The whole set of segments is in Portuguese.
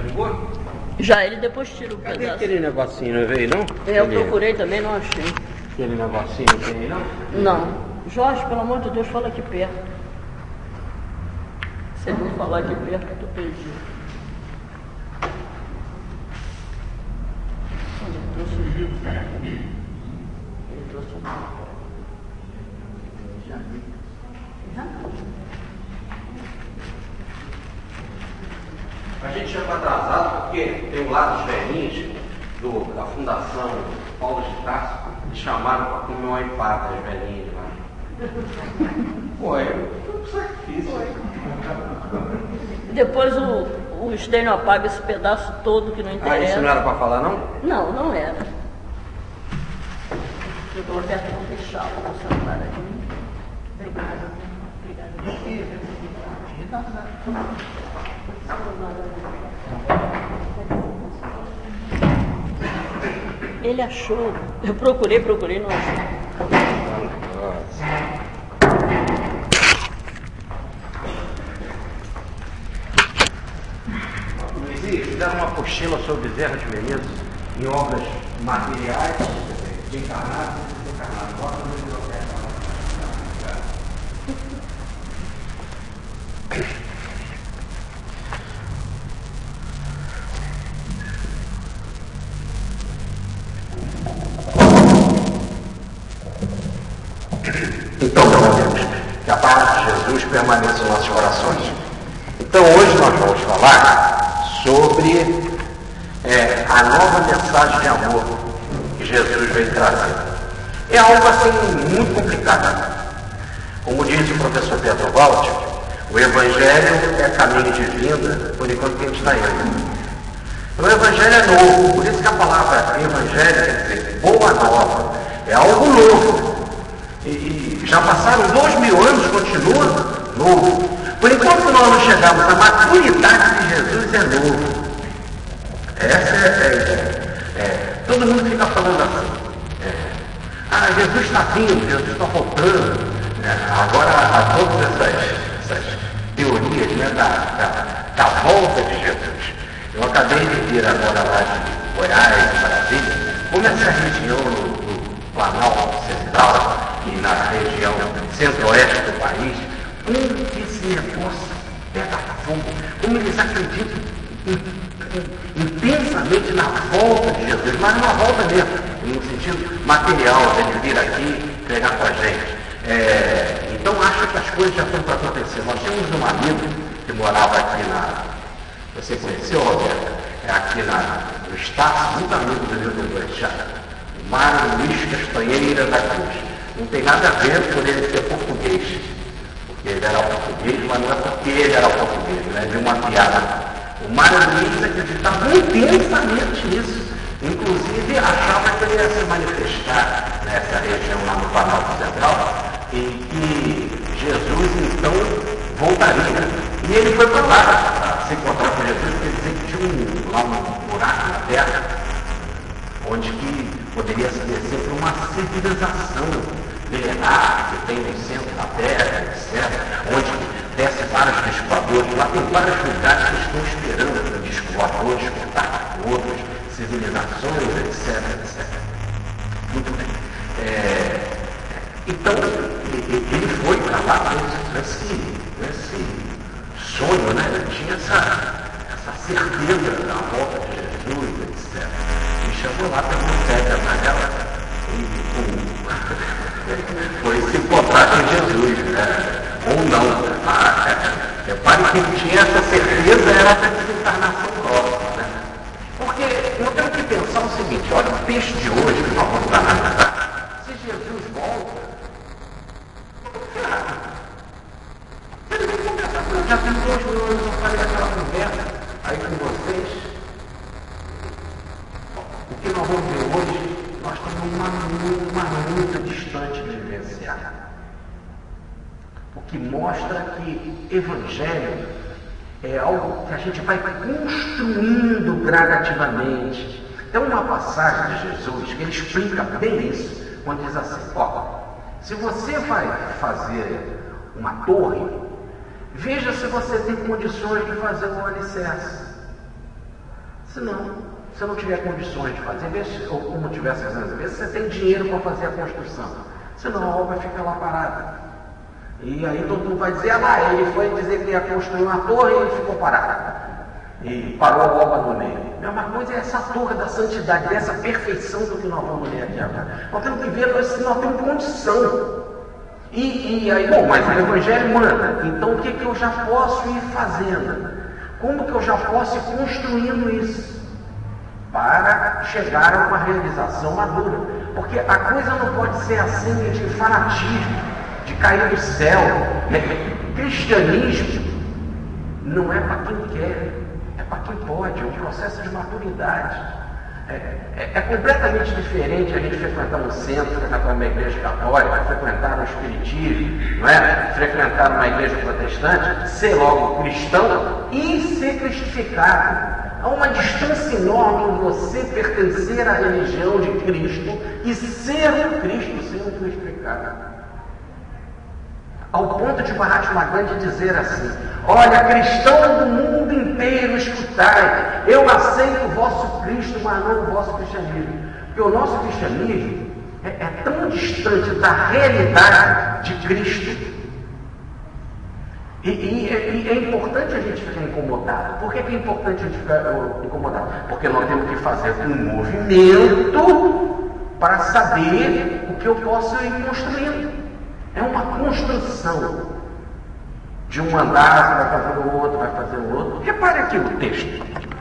ligou? Já, ele depois tira o Cadê pedaço. aquele negocinho, não veio não? Eu procurei também, não achei. Aquele negocinho não tem não? Não. Jorge, pelo amor de Deus, fala aqui perto. Se ele não falar aqui perto, eu tô perdido. Olha, ele trouxe o livro para mim. Ele trouxe o livro. Já vi. Já? A gente chegou atrasado porque tem um lado dos velhinhos da Fundação Paulo de Tarso, me chamaram para comer uma empada das velhinhas lá. Pô, foi um sacrifício. Depois o Estênio apaga esse pedaço todo que não interessa. Ah, isso não era para falar não? Não, não era. Eu coloquei aqui no fechado, no celular aqui. Obrigada. Ele achou. Eu procurei, não achei. Luizinho, fizeram uma apostila sobre Bezerra de Menezes em obras materiais, de encarnado e desencarnado. Bota no biblioteca. Então, meus amigos, que a paz de Jesus permaneça em nossas corações. Então, hoje nós vamos falar sobre a nova mensagem de amor que Jesus veio trazer. É algo assim muito complicado. Como diz o professor Pedro Walter, o Evangelho é caminho de vida por enquanto que a gente está indo. O Evangelho é novo, por isso que a palavra Evangelho quer dizer boa nova, é algo novo. E já passaram 2000 anos, continua novo. Por enquanto nós não chegamos à maturidade de Jesus, é novo. Todo mundo fica falando assim. Jesus está vindo, Jesus está voltando. Agora, todas essas teorias, né, da volta de Jesus. Eu acabei de vir agora lá de Goiás, Brasília, como essa região do Planalto Central e na região centro-oeste do país, como esse negócio pega fogo, como eles acreditam intensamente na volta de Jesus, mas numa volta mesmo, no sentido material, de vir aqui pregar com a gente. Então acho que as coisas já estão para acontecer. Nós temos um amigo que morava aqui você conheceu, Roberto? Aqui no estado, muito amigo do Milton Boechat, o Mário Luiz Castanheira da Cruz. Não tem nada a ver por ele ser português, porque ele era português, mas não é porque ele era português, né? De uma piada. O Mário Luiz acreditava intensamente nisso. Inclusive achava que ele ia se manifestar nessa região lá no Planalto Central, em que Jesus então voltaria. E ele foi para lá para se encontrar com Jesus, porque ele dizia que tinha lá um buraco na terra, onde que poderia se descer para uma civilização milenar que tem no centro da terra, etc., onde desce vários discos voadores. Lá tem vários lugares que estão esperando para discos voadores, contato com outras civilizações, etc. Muito bem. Então, ele foi para lá com esse sonho, né? Ele tinha essa certeza da volta de Jesus, etc. E chegou lá, pegou um pé de amarela e foi se encontrar com Jesus, né? Ou não. Repare que ele tinha essa certeza, era da desencarnação próxima, né? Porque eu tenho que pensar o seguinte, olha o texto de hoje que nós vamos analisar. Se Jesus volta, já tem 2000 anos, eu falei daquela conversa aí com vocês. O que nós vamos ver hoje, nós estamos uma luta distante de vivenciar. O que mostra que Evangelho é algo que a gente vai construindo gradativamente. Tem uma passagem de Jesus que ele explica bem isso, quando diz assim, se você vai fazer uma torre, veja se você tem condições de fazer um alicerce. Se você não tiver condições de fazer, ou como tivesse fazendo, vê se você tem dinheiro para fazer a construção. Senão a obra fica lá parada. E aí todo mundo vai dizer, ele foi dizer que ia construir uma torre e ele ficou parado. E parou a obra no meio. A mesma coisa é essa torre da santidade, dessa perfeição do que nós vamos ler aqui agora. Nós temos que ver se nós temos condição. E aí, mas o Evangelho manda. Então o que eu já posso ir fazendo? Como que eu já posso ir construindo isso? Para chegar a uma realização madura. Porque a coisa não pode ser assim de fanatismo, de cair do céu. Cristianismo não é para quem quer, é para quem pode, é um processo de maturidade. É completamente diferente a gente frequentar um centro, frequentar uma igreja católica, frequentar um espiritismo, não é? Frequentar uma igreja protestante, ser logo cristão e ser cristificado. Há uma distância enorme em você pertencer à religião de Cristo e ser o Cristo sendo crucificado. Ao ponto de Mahatma Gandhi dizer assim: olha, cristão do mundo inteiro, escutai, eu aceito o vosso Cristo, mas não o vosso cristianismo. Porque o nosso cristianismo é tão distante da realidade de Cristo. E é importante a gente ficar incomodado. Por que é importante a gente ficar incomodado? Porque nós temos que fazer um movimento para saber o que eu posso ir construindo. É uma construção de um andar, você vai fazer o outro, vai fazer o outro. Repare aqui o texto.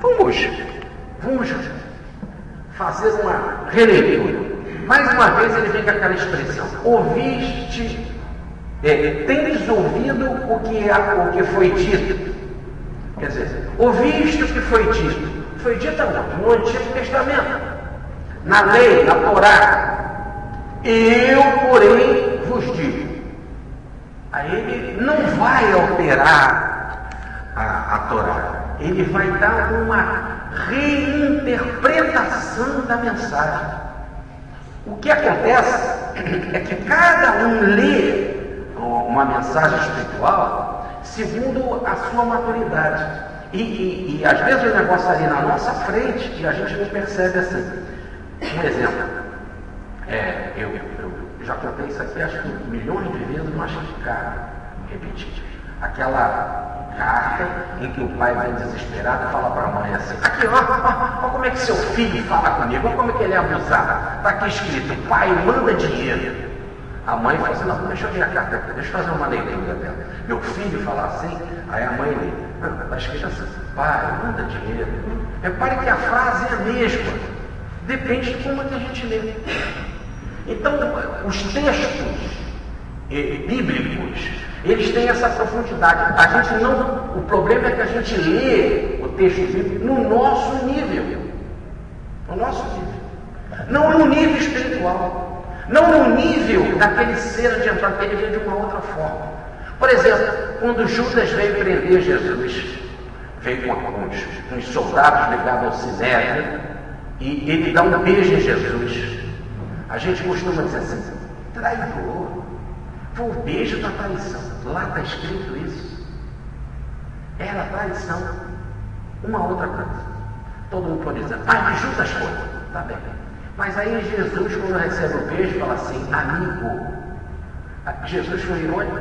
Vamos fazer uma releitura. Mais uma vez ele vem com aquela expressão: ouviste, tendes ouvido o que foi dito. Quer dizer, ouviste o que foi dito. Foi dito aonde? No Antigo Testamento, na lei, na Torá. Eu, porém, vos digo. Aí ele não vai alterar a Torá. Ele vai dar uma reinterpretação da mensagem. O que acontece é que cada um lê uma mensagem espiritual segundo a sua maturidade. E às vezes o negócio ali na nossa frente e a gente não percebe assim. Um exemplo. Eu já contei isso aqui, acho que milhões de vezes, não acho que cabe repetir. Aquela carta em que o pai vai desesperado e fala para a mãe assim: aqui, ó, como é que seu filho fala comigo, olha como é que ele é abusado. Está aqui escrito: pai, manda dinheiro. A mãe fala assim: não, deixa eu ver a carta aqui, deixa eu fazer uma leitura dela. Meu filho fala assim, aí a mãe lê: está escrito assim, pai, manda dinheiro. Repare que a frase é a mesma, depende de como é que a gente lê. Então, os textos bíblicos, eles têm essa profundidade. O problema é que a gente lê o texto bíblico no nosso nível. No nosso nível. Não no nível espiritual. Não no nível daquele ser adiantado, que ele vem de uma outra forma. Por exemplo, quando Judas veio prender Jesus, veio com uns soldados ligados ao Sinédrio, e ele dá um beijo em Jesus. A gente costuma dizer assim: traidor. Foi o beijo da traição. Lá está escrito isso. Era traição. Uma outra coisa. Todo mundo pode dizer: mas Judas foi. Está bem. Mas aí Jesus, quando recebe o beijo, fala assim: amigo. Jesus foi irônico?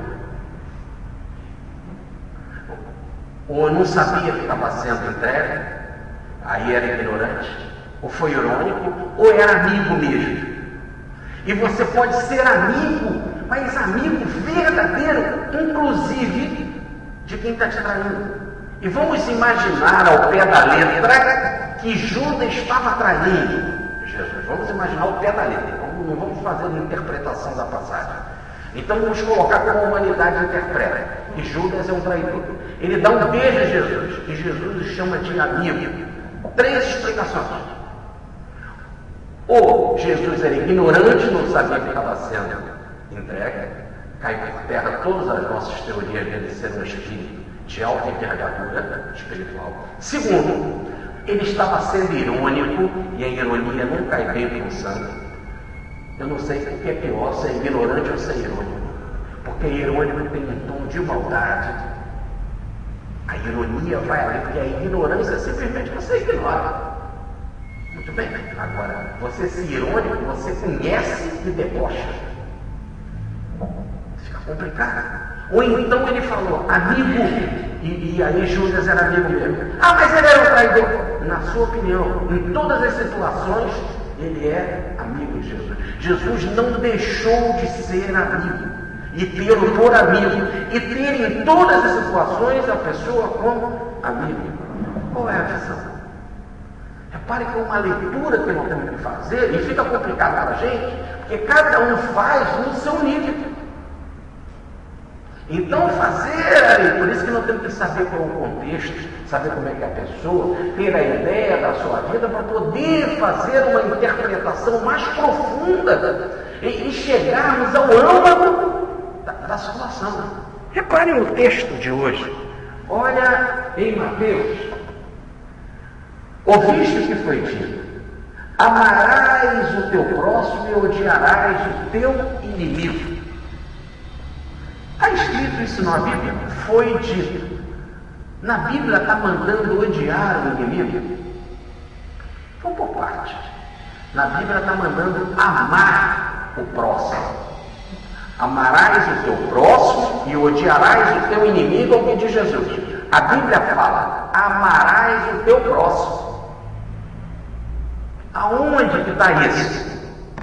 Ou não sabia que estava sendo entregue? Aí era ignorante? Ou foi irônico? Ou era amigo mesmo? E você pode ser amigo, mas amigo verdadeiro, inclusive de quem está te traindo. E vamos imaginar ao pé da letra que Judas estava traindo Jesus. Vamos imaginar ao pé da letra. Não vamos fazer uma interpretação da passagem. Então vamos colocar como a humanidade interpreta. E Judas é um traidor. Ele dá um beijo a Jesus. E Jesus o chama de amigo. 3 explicações. Ou Jesus era ignorante, não sabia que estava sendo entregue, cai por terra todas as nossas teorias dele ser um espírito de alta envergadura espiritual. Segundo, ele estava sendo irônico, e a ironia não cai bem com o santo. Eu não sei o que é pior, ser ignorante ou ser irônico, porque irônico tem um tom de maldade. A ironia vai além, porque a ignorância simplesmente você ignora. Muito bem, agora, você ser irônico, você conhece e debocha. Fica complicado. Ou então ele falou, amigo, e aí Judas era amigo mesmo. Ah, mas ele era um traidor. Na sua opinião, em todas as situações, ele é amigo de Jesus. Jesus não deixou de ser amigo e tê-lo por amigo, e ter em todas as situações a pessoa como amigo. Qual é a visão? Repare que é uma leitura que nós temos que fazer, e fica complicado para a gente, porque cada um faz no seu nível. Então fazer, por isso que nós temos que saber qual é o contexto, saber como é que é a pessoa, ter a ideia da sua vida para poder fazer uma interpretação mais profunda e chegarmos ao âmago da situação. Reparem o texto de hoje. Olha em Mateus. Ouviste o que foi dito: amarás o teu próximo e odiarás o teu inimigo. Está escrito isso na Bíblia? Foi dito. Na Bíblia está mandando odiar o inimigo? Vamos por parte. Na Bíblia está mandando amar o próximo. Amarás o teu próximo e odiarás o teu inimigo, ao que diz Jesus. A Bíblia fala, amarás o teu próximo. Aonde que está isso?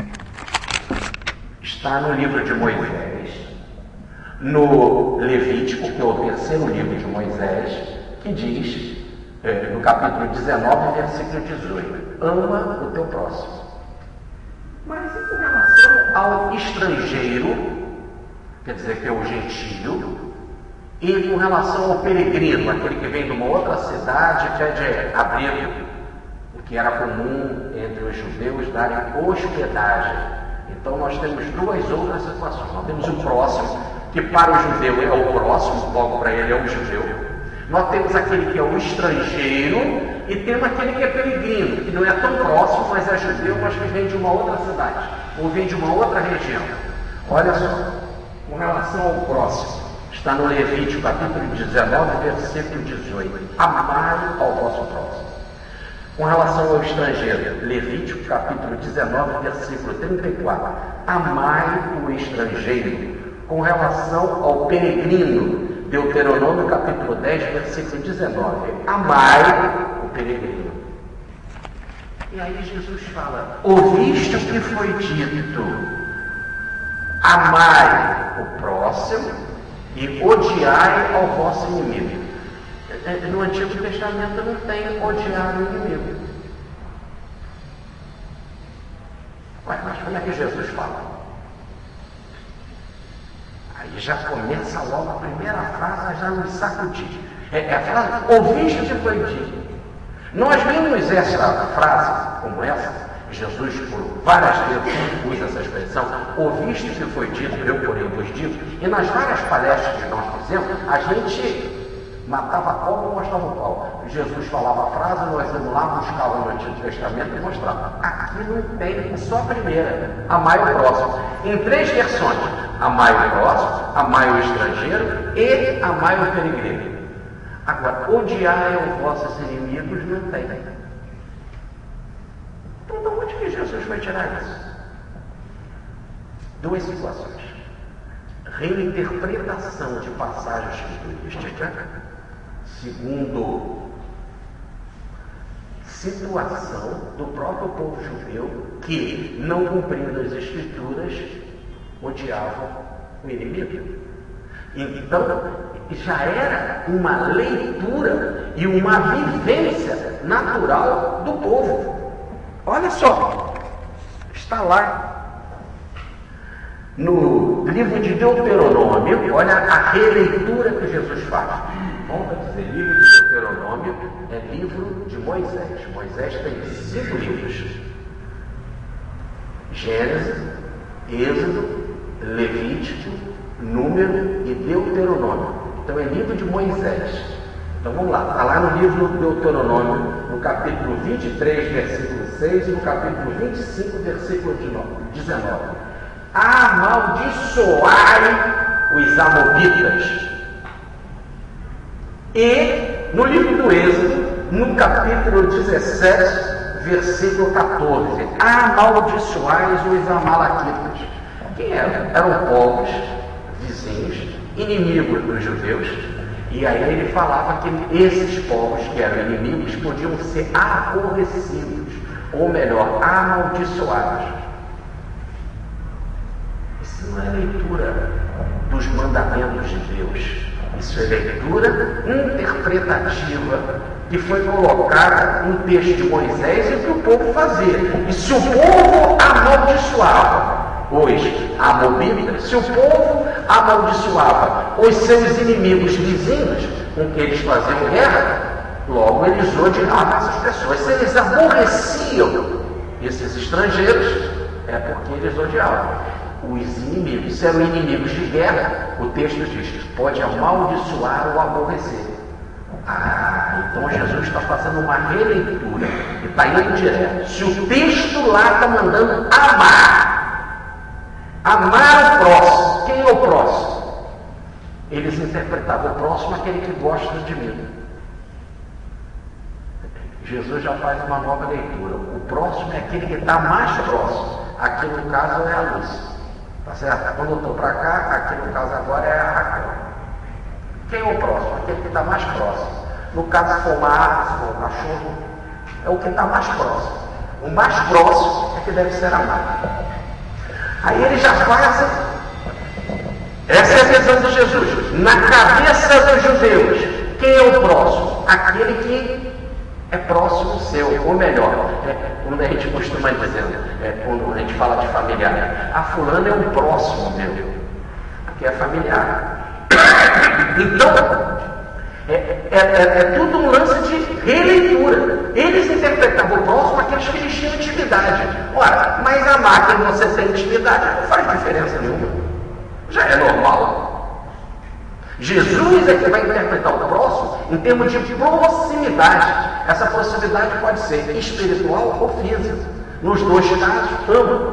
Está no livro de Moisés, no Levítico, que é o terceiro livro de Moisés, que diz, no capítulo 19, versículo 18, ama o teu próximo. Mas e com relação ao estrangeiro, quer dizer que é o gentio, e com relação ao peregrino, aquele que vem de uma outra cidade, que é de abrigo, o que era comum entre os judeus darem hospedagem. Então nós temos duas outras situações. Nós temos o próximo, que para o judeu é o próximo, logo para ele é o judeu. Nós temos aquele que é o estrangeiro e temos aquele que é peregrino, que não é tão próximo, mas é judeu, mas que vem de uma outra cidade, ou vem de uma outra região. Olha só, com relação ao próximo, está no Levítico, capítulo 19, versículo 18. Amai ao vosso próximo. Com relação ao estrangeiro, Levítico, capítulo 19, versículo 34. Amai o estrangeiro. Com relação ao peregrino, Deuteronômio, capítulo 10, versículo 19. Amai o peregrino. E aí Jesus fala, ouviste o que foi dito: amai o próximo e odiai ao vosso inimigo. No Antigo Testamento não tem odiar o inimigo. Mas como é que Jesus fala? Aí já começa logo a primeira frase, já nos sacudir. É a frase, ouviste o que foi dito. Nós vimos essa frase, como essa, Jesus por várias vezes usa essa expressão, ouviste o que foi dito, eu porém vos digo, e nas várias palestras que nós fizemos, a gente matava a cobra e mostrava o pau. Jesus falava a frase, nós íamos lá, buscávamos no Antigo Testamento e mostrava. Aqui não tem, é só a primeira, amai o próximo. Em 3 versões, amai o próximo, amai o estrangeiro e amai o peregrino. Agora, odiai os vossos inimigos não tem. Então, de onde que Jesus vai tirar isso? 2 situações. Reinterpretação de passagens escriturísticas. Segundo, situação do próprio povo judeu que, não cumprindo as escrituras, odiava o inimigo. Então, já era uma leitura e uma vivência natural do povo. Olha só, está lá no livro de Deuteronômio, olha a releitura que Jesus faz. Vamos dizer, livro de Deuteronômio é livro de Moisés. Moisés tem 5 livros: Gênesis, Êxodo, Levítico, Número e Deuteronômio. Então é livro de Moisés. Então vamos lá, está lá no livro do Deuteronômio, no capítulo 23, versículo 6 e no capítulo 25, versículo 19. Amaldiçoai os amobitas. E no livro do Êxodo, no capítulo 17, versículo 14, amaldiçoais os amalequitas. Quem eram? Eram povos vizinhos, inimigos dos judeus, e aí ele falava que esses povos que eram inimigos podiam ser aborrecidos, ou melhor, amaldiçoados. Isso não é leitura dos mandamentos de Deus. Isso é leitura interpretativa que foi colocada no texto de Moisés e para o povo fazer. E se o povo amaldiçoava os amobitas, se o povo amaldiçoava os seus inimigos vizinhos com que eles faziam guerra, logo eles odiavam essas pessoas. Se eles aborreciam esses estrangeiros, é porque eles odiavam os inimigos. Se eram inimigos de guerra, o texto diz, pode amaldiçoar ou aborrecer. Então Jesus está fazendo uma releitura e está indo direto. Se o texto lá está mandando amar o próximo, quem é o próximo? Eles interpretavam o próximo aquele que gosta de mim. Jesus já faz uma nova leitura. O próximo é aquele que está mais próximo. Aqui no caso é a luz. Tá certo? Quando eu estou para cá, aqui no caso agora é a Raquel. Quem é o próximo? Aquele que está mais próximo. No caso, se for uma árvore, se for um cachorro, é o que está mais próximo. O mais próximo é que deve ser amado. Aí ele já faz. Essa é a visão de Jesus. Na cabeça dos judeus, quem é o próximo? Aquele que é próximo seu, ou melhor, quando a gente costuma dizer, quando a gente fala de familiar, a fulana é um próximo meu, porque é familiar. Então, é tudo um lance de releitura. Eles interpretavam o próximo aqueles que eles tinham intimidade. Ora, mas amar quem você tem intimidade não faz diferença nenhuma. Já é normal. Jesus é que vai interpretar o próximo em termos de proximidade. Essa proximidade pode ser espiritual ou física. Nos dois casos, ambos.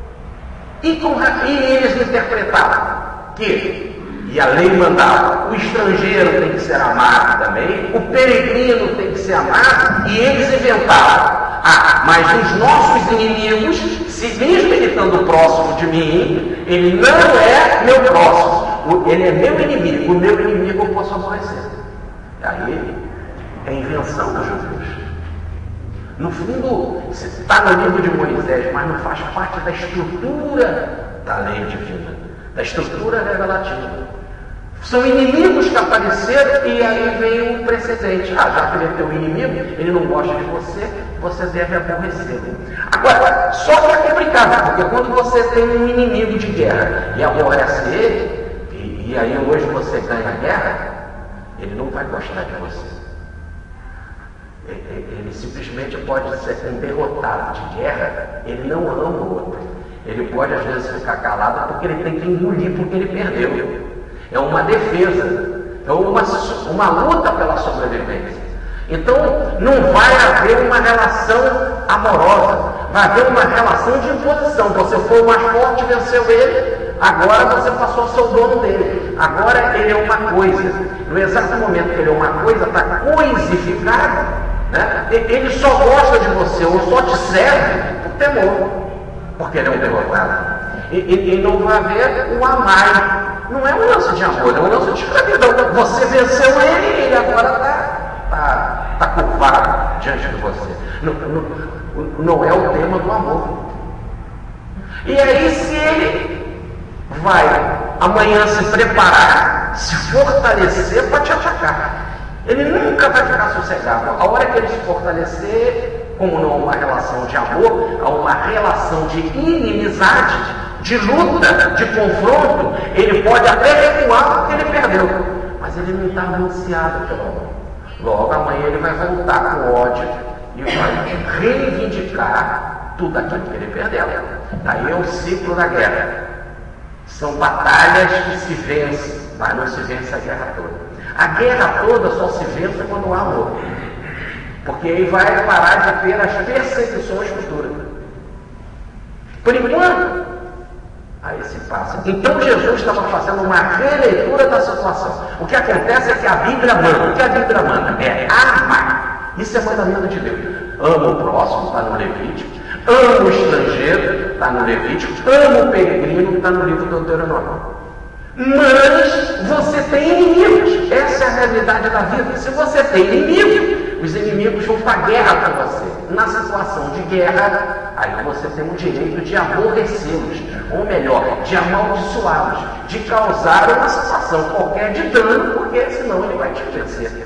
E eles interpretavam que, e a lei mandava, o estrangeiro tem que ser amado também, o peregrino tem que ser amado, e eles inventavam. Mas os nossos inimigos, se mesmo ele estando próximo de mim, ele não é meu próximo. Ele é meu inimigo, o meu inimigo eu posso aborrecer. Aí é invenção dos judeus. No fundo, está no livro de Moisés, mas não faz parte da estrutura da lei divina, da estrutura revelativa. São inimigos que apareceram e aí vem um precedente. Já que ele é teu inimigo, ele não gosta de você, você deve aborrecê-lo. Agora, só que é complicado, porque quando você tem um inimigo de guerra e aborrece ele, e aí hoje você ganha a guerra, ele não vai gostar de você. Ele simplesmente pode ser um derrotado de guerra, ele não ama o outro. Ele pode às vezes ficar calado porque ele tem que engolir porque ele perdeu. É uma defesa, é uma luta pela sobrevivência. Então não vai haver uma relação amorosa, vai haver uma relação de imposição. Você foi o mais forte, venceu ele, agora você passou a ser o dono dele. Agora ele é uma coisa. No exato momento que ele é uma coisa, está coisificado, né? Ele só gosta de você ou só te serve por temor, porque ele é um derrotado. E não vai haver o amar. Não é um lance de amor, é um lance de escravidão. Você venceu ele e ele agora está curvado diante de você. Não é o tema do amor. E aí, se ele vai amanhã se preparar, se fortalecer para te atacar, ele nunca vai ficar sossegado. A hora que ele se fortalecer, como não há uma relação de amor, há uma relação de inimizade, de luta, de confronto, ele pode até recuar porque ele perdeu, mas ele não está anunciado pelo amor. Logo amanhã ele vai voltar com ódio e vai reivindicar tudo aquilo que ele perdeu. Daí é o ciclo da guerra. São batalhas que se vencem, mas não se vence a guerra toda. A guerra toda só se vence quando há amor, porque aí vai parar de ter as perseguições futuras. Por enquanto, a esse passo. Então Jesus estava fazendo uma releitura da situação. O que acontece é que a Bíblia manda. O que a Bíblia manda é amar. Isso é mandamento de Deus. Ama o próximo, está no Levítico. Ama o estrangeiro, está no Levítico. Ama o peregrino, está no livro do Deuteronômio. Mas você tem inimigos. Essa é a realidade da vida. Se você tem inimigo, os inimigos vão para a guerra com você. Na situação de guerra, aí você tem o direito de aborrecê-los, ou melhor, de amaldiçoá-los, de causar uma situação qualquer de dano, porque senão ele vai te vencer.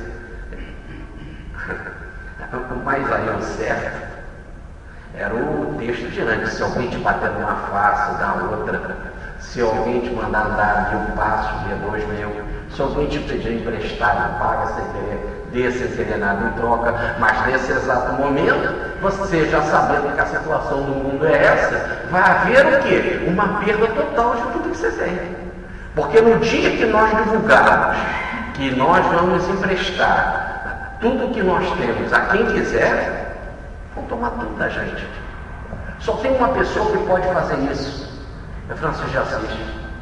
Mas aí o certo era o texto de antes. Se alguém te bater numa face, dá outra. Se alguém te mandar andar 1000 passos, dê 2000. Se alguém te pedir emprestado, paga sem querer, dê sem querer nada em troca. Mas nesse exato momento, você já sabendo que a situação do mundo é essa, vai haver o quê? Uma perda total de tudo que você tem. Porque no dia que nós divulgarmos que nós vamos emprestar tudo que nós temos a quem quiser, vão tomar tudo da gente. Só tem uma pessoa que pode fazer isso. É Francisco de Assis.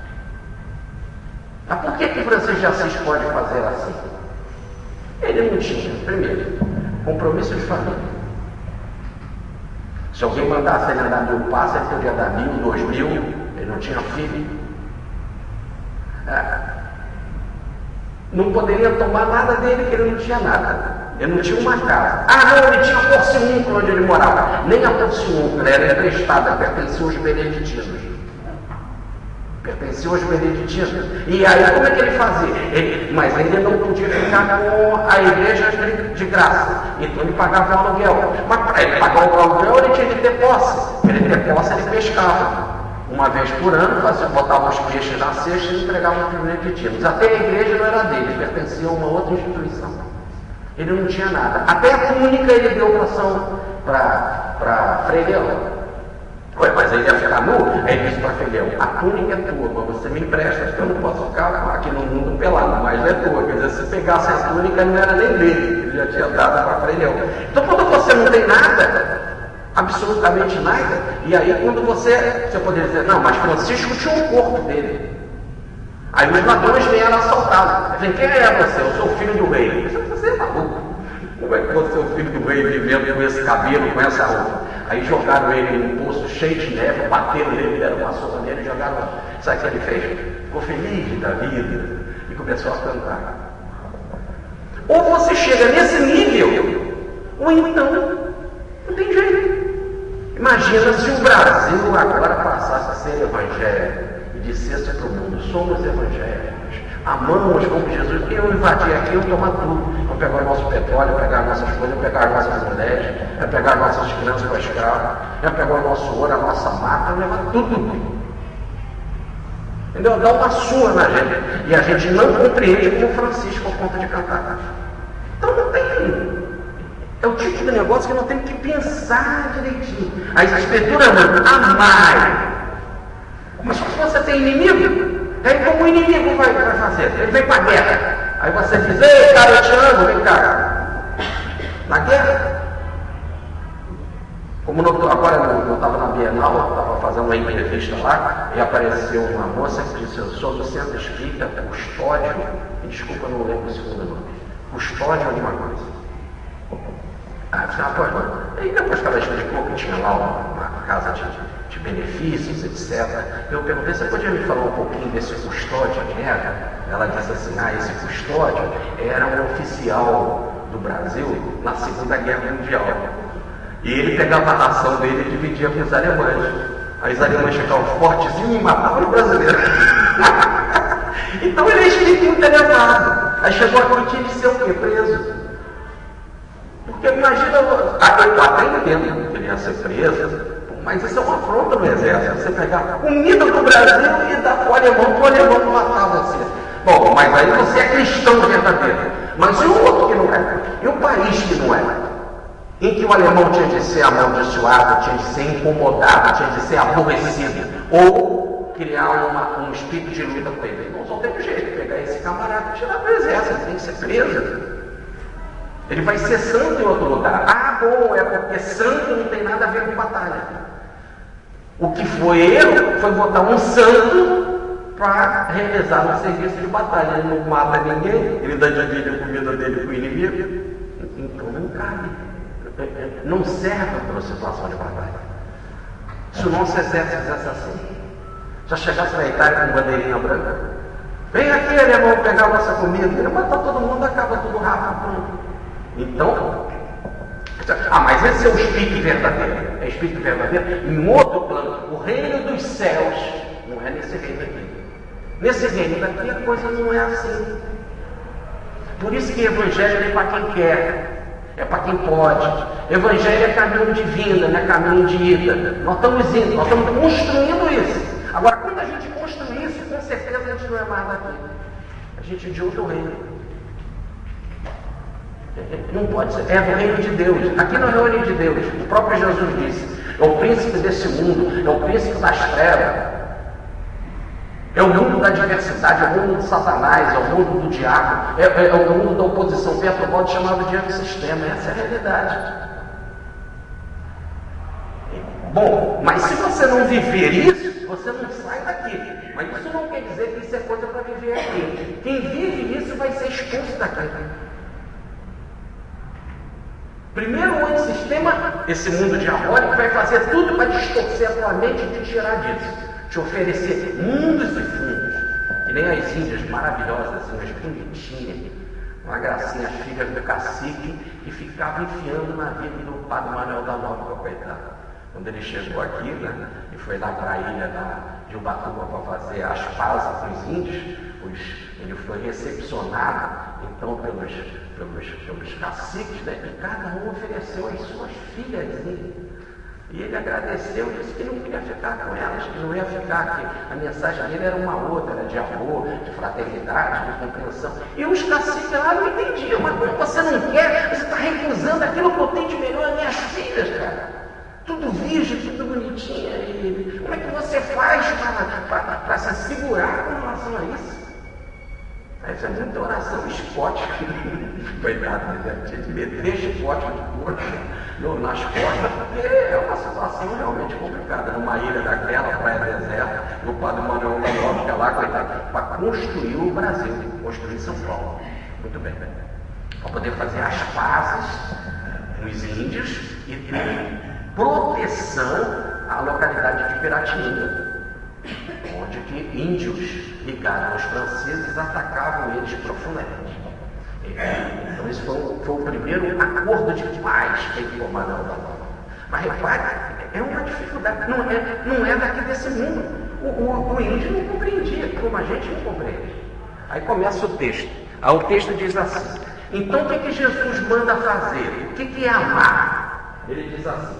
Mas por que Francisco de Assis pode fazer assim? Ele não tinha, primeiro, compromisso de família. Se alguém mandasse ele andar 1000 passos, ele podia dar 1000, 2000, ele não tinha filho. Não poderia tomar nada dele, porque ele não tinha nada. Ele não tinha uma casa. Não, ele tinha a Porciúncula onde ele morava. Nem a Porciúncula era emprestada, pertencia aos beneditinos. Pertencia aos beneditinos. E aí como é que ele fazia? Mas ele não podia ficar com a igreja de graça. Então ele pagava o aluguel. Mas para ele pagar o aluguel, ele tinha que ter posse. Para ele ter posse, ele pescava. Uma vez por ano, botava os peixes na cesta e entregava para os beneditinos. Até a igreja não era dele, pertencia a uma outra instituição. Ele não tinha nada. Até a túnica ele deu para Frei Leão. Mas ele ia ficar nu? Aí ele disse para Frei Leão: a túnica é tua, mas você me empresta, porque eu não posso ficar aqui no mundo pelado, mas é tua. Quer dizer, se pegasse a túnica, não era nem dele, ele já tinha dado para Frei Leão. Então, quando você não tem nada, absolutamente nada, e aí quando você poderia dizer: não, mas Francisco tinha um corpo dele. Aí os ladrões vieram assaltá-lo. Quem é você? Eu sou o filho do rei. Você é maluco. Como é que você é o filho do rei vivendo com esse cabelo, com essa roupa? Aí jogaram ele num poço cheio de neve, bateram nele, deram uma sopa nele e jogaram lá. Sabe o que ele fez? Ficou feliz da vida e começou a cantar. Ou você chega nesse nível, ou então não tem jeito. Imagina se o Brasil agora passasse a ser evangélico e dissesse para o mundo: somos evangélicos, amamos como Jesus. Eu invadir aqui, eu tomar tudo. Eu pegar o nosso petróleo, pegar nossas coisas, pegar as nossas mulheres, pegar nossas crianças para escravos, pegar o nosso ouro, a nossa mata, levar tudo. Entendeu? Dá uma surra na gente. E a gente não compreende como Francisco ao ponto de cantar. Então não tem. É o tipo de negócio que não tem que pensar direitinho. A escritura manda: amai. Mas se você tem inimigo, aí como o inimigo vai fazer? Ele vem para a guerra. Aí você diz: ei, cara, eu te amo, vem cá. Na guerra. Como agora eu estava na Bienal, eu estava fazendo uma entrevista lá, e apareceu uma moça que disse: eu sou do Centro Espírita Custódio, e desculpa, eu não lembro o segundo nome. Custódio alguma coisa. E depois que ela explicou que tinha lá uma casa de benefícios, etc., eu perguntei: você podia me falar um pouquinho desse custódio que era? Ela disse assim: esse custódio era um oficial do Brasil na Segunda Guerra Mundial. E ele pegava a ração dele e dividia com os alemães. Aí os alemães ficavam fortezinhos e matavam o brasileiro. Então ele é espírito muito elevado. Aí chegou aqui e tinha de ser o quê? Preso. Porque imagina, eu até entendo que ele ia ser preso, mas isso é uma afronta no exército. Você pegar comida do Brasil e dar para o alemão matar você. Bom, mas aí você é cristão verdadeiro. Mas e o outro que não é? E o país que não é? Em que o alemão tinha de ser amaldiçoado, tinha de ser incomodado, tinha de ser aborrecido, ou criar um espírito de luta com ele. Não só tem um jeito, pegar esse camarada e tirar do exército, ele tem que ser preso. Ele vai ser santo em outro lugar. Bom, é porque santo não tem nada a ver com batalha. O que foi erro foi botar um santo para realizar um serviço de batalha. Ele não mata ninguém, ele dá divide a comida dele para o inimigo. Então não cabe. Não serve para a situação de batalha. Se o nosso exército fizesse assim, já chegasse na Itália com bandeirinha branca, vem aqui, alemão, pegar a nossa comida, ele mata todo mundo, acaba tudo rápido, pronto. Então, mas esse é o espírito verdadeiro. É espírito verdadeiro em outro plano. O reino dos céus não é nesse reino aqui. Nesse reino daqui a coisa não é assim. Por isso que evangelho é para quem quer, é para quem pode. Evangelho é caminho de vinda, não é caminho de ida. Nós estamos indo, nós estamos construindo isso. Agora, quando a gente construir isso, com certeza a gente não é mais daqui. A gente é de outro reino. Não pode ser, é do reino de Deus. Aqui não é o reino de Deus. O próprio Jesus disse: é o príncipe desse mundo, é o príncipe das trevas, é o mundo da diversidade, é o mundo de Satanás, é o mundo do diabo, é o mundo da oposição perturbada, chamado de antissistema. Essa é a realidade. Bom, mas se você não viver isso, você não sai daqui. Mas isso não quer dizer que isso é coisa para viver aqui. Quem vive isso vai ser expulso daqui. Primeiro, o antissistema, esse mundo diabólico, vai fazer tudo para distorcer a tua mente e te tirar disso. Te oferecer mundos e fundos. Que nem as índias maravilhosas, assim, umas bonitinhas, uma gracinha, as filhas do cacique, que ficavam enfiando na vida do padre Manuel da Nova, coitado. Quando ele chegou aqui, né, e foi lá para a ilha de Ubatuba para fazer as pazes com os índios, ele foi recepcionado, então, pelos caciques, né, e cada um ofereceu as suas filhas. E ele agradeceu e disse que não queria ficar com elas, que não ia ficar aqui. A mensagem dele era uma outra, era de amor, de fraternidade, de compreensão. E os caciques lá não entendiam: mas como você não quer? Você está recusando aquilo que eu tenho de melhor às minhas filhas, cara. Tudo virgem, tudo bonitinho. E como é que você faz para se segurar com relação a isso? Aí faz muita oração spot. Coitado, tinha que meter spot de corpo nas costas, porque é uma situação realmente complicada. Numa ilha daquela, praia deserta, e o padre Manuel da Nova fica lá, coitado, para construir o Brasil, construir São Paulo. Muito bem, para poder fazer as pazes com os índios e ter proteção à localidade de Piratininga, onde que índios ligados aos franceses atacavam eles profundamente. Então esse foi o primeiro acordo de paz feito por Manuel da Nova. Mas repare, é uma dificuldade, não é daqui desse mundo. O índio não compreendia, como a gente não compreende. Aí começa o texto. Aí o texto diz assim: então o que Jesus manda fazer? O que é amar? Ele diz assim: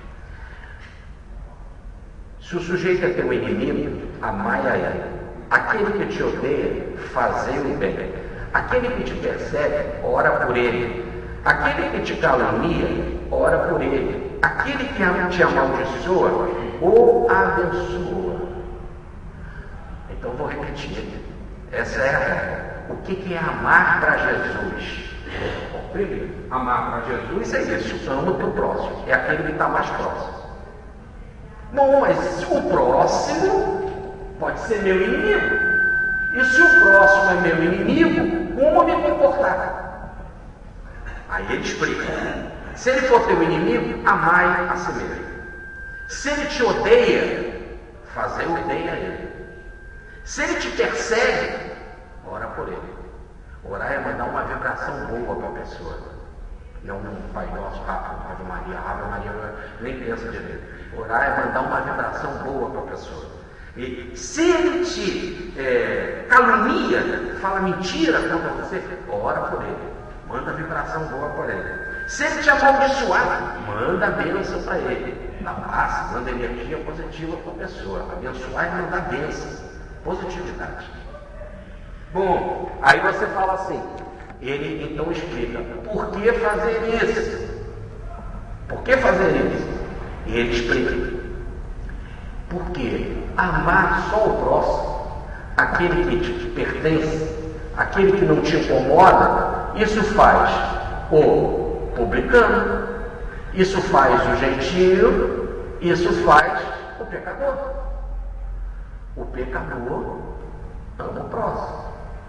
se o sujeito é teu inimigo, amai a ele. Aquele que te odeia, fazei o bem. Aquele que te persegue, ora por ele. Aquele que te calunia, ora por ele. Aquele que te amaldiçoa, ou abençoa. Então vou repetir. Essa é a regra. O que é amar para Jesus? Primeiro, amar para Jesus é isso: ama o teu próximo. É aquele que está mais próximo. Bom, mas o próximo pode ser meu inimigo. E se o próximo é meu inimigo, como me comportar? Aí ele explica: se ele for teu inimigo, amai a si mesmo. Se ele te odeia, fazei o bem a ele. Se ele te persegue, ora por ele. Orar é mandar uma vibração boa para a pessoa. Não um Pai Nosso, Ave Maria, nem pensa direito. Orar é mandar uma vibração boa para a pessoa. E se ele te calunia, fala mentira contra você, ora por ele. Manda vibração boa por ele. Se ele te amaldiçoar, manda bênção para ele. Dá paz, manda energia positiva para a pessoa. Abençoar é mandar bênção, positividade. Bom, aí você fala assim, ele então explica: por que fazer isso? Por que fazer isso? E ele explica: porque amar só o próximo, aquele que te pertence, aquele que não te incomoda, isso faz o publicano, isso faz o gentio, isso faz o pecador. O pecador ama o próximo.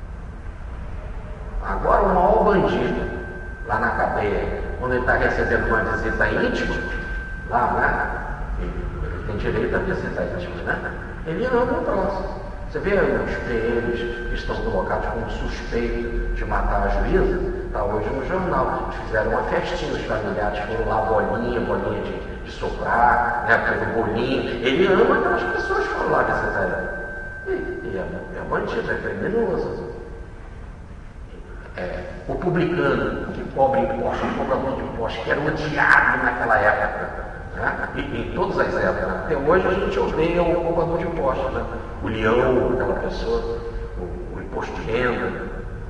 Agora o maior bandido, lá na cadeia, quando ele está recebendo uma visita íntima, lá, né? Ele tem direito à visita íntima, né? Ele ama o próximo. Você vê os PMs que estão colocados como suspeito de matar a juíza? Está hoje no jornal. Fizeram uma festinha, os familiares foram lá, bolinha de soprar, né, aquele bolinho. Ele ama aquelas pessoas que foram lá visitar ele. E é bandido, é criminoso. O publicano que cobra imposto, o cobrador de imposto, que era odiado naquela época. Né? E em todas as épocas. Até hoje a gente odeia o cobrador de impostos, né? O leão, aquela pessoa, o imposto de renda.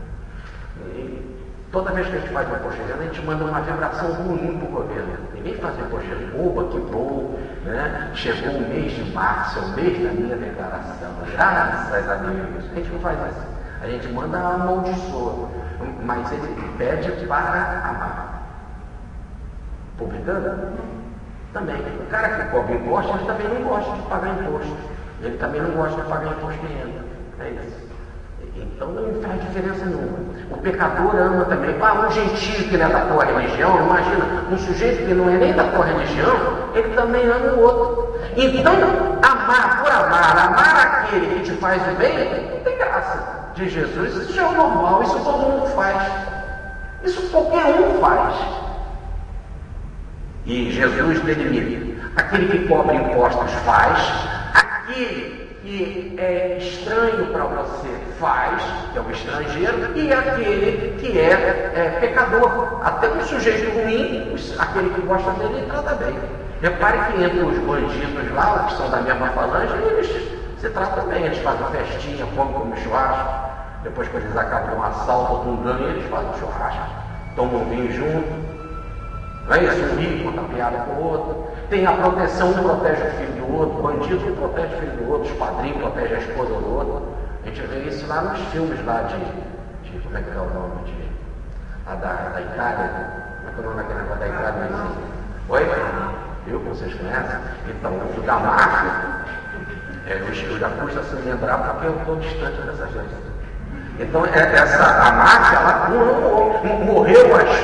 E toda vez que a gente faz um imposto de renda, a gente manda uma vibração ruim para o governo. Ninguém faz imposto de renda. Oba, que bom, né? Chegou o mês de março, é o mês da minha declaração. Graças a Deus. A gente não faz isso. A gente manda uma amaldiçoa. Mas ele pede para amar. Publicano? Também. O cara que cobra imposto, ele também não gosta de pagar imposto. Ele também não gosta de pagar imposto de renda. É isso. Então não faz diferença nenhuma. O pecador ama também. Um gentio que não é da tua religião, imagina, um sujeito que não é nem da tua religião, ele também ama o outro. Então, amar por amar aquele que te faz o bem, não tem graça. De Jesus, isso já é o normal, isso todo mundo faz. Isso qualquer um faz. E Jesus delimita: aquele que cobra impostos faz, aquele que é estranho para você faz, que é o estrangeiro, e aquele que é pecador. Até um sujeito ruim, aquele que gosta dele, ele trata bem. Repare que entre os bandidos lá, que são da mesma falange, eles se tratam bem, eles fazem festinha, comem churrasco. Depois que eles acabam um assalto ou um ganho, eles fazem churrasco, tomam vinho junto. Não é isso? Um rico conta piada com o outro. Tem a proteção, um protege o filho do outro, o bandido um protege o filho do outro, os padrinhos protegem a esposa do outro. A gente vê isso lá nos filmes lá de como é que é o nome? Lá da Itália. Como é que é o nome daquele negócio da Itália? Assim? Oi? Viu que vocês conhecem? Então, o da máfia, eu já custa se lembrar porque eu estou distante dessa gente. Então, a máfia, ela morreu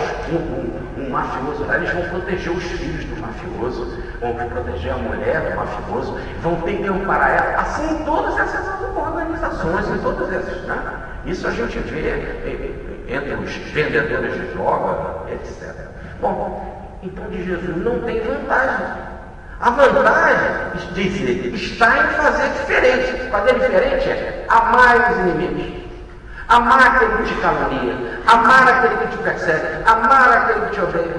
um mafioso lá, eles vão proteger os filhos do mafioso, vão proteger a mulher do mafioso, vão ter que amparar ela, assim em todas essas organizações, em todas essas, né? Isso a gente vê entre os vendedores de droga, etc. Bom, então de Jesus não tem vantagem. A vantagem, diz ele, está em fazer diferente. Fazer diferente é amar os inimigos. Amar aquele que te calunia, amar aquele que te persegue, amar aquele que te odeia,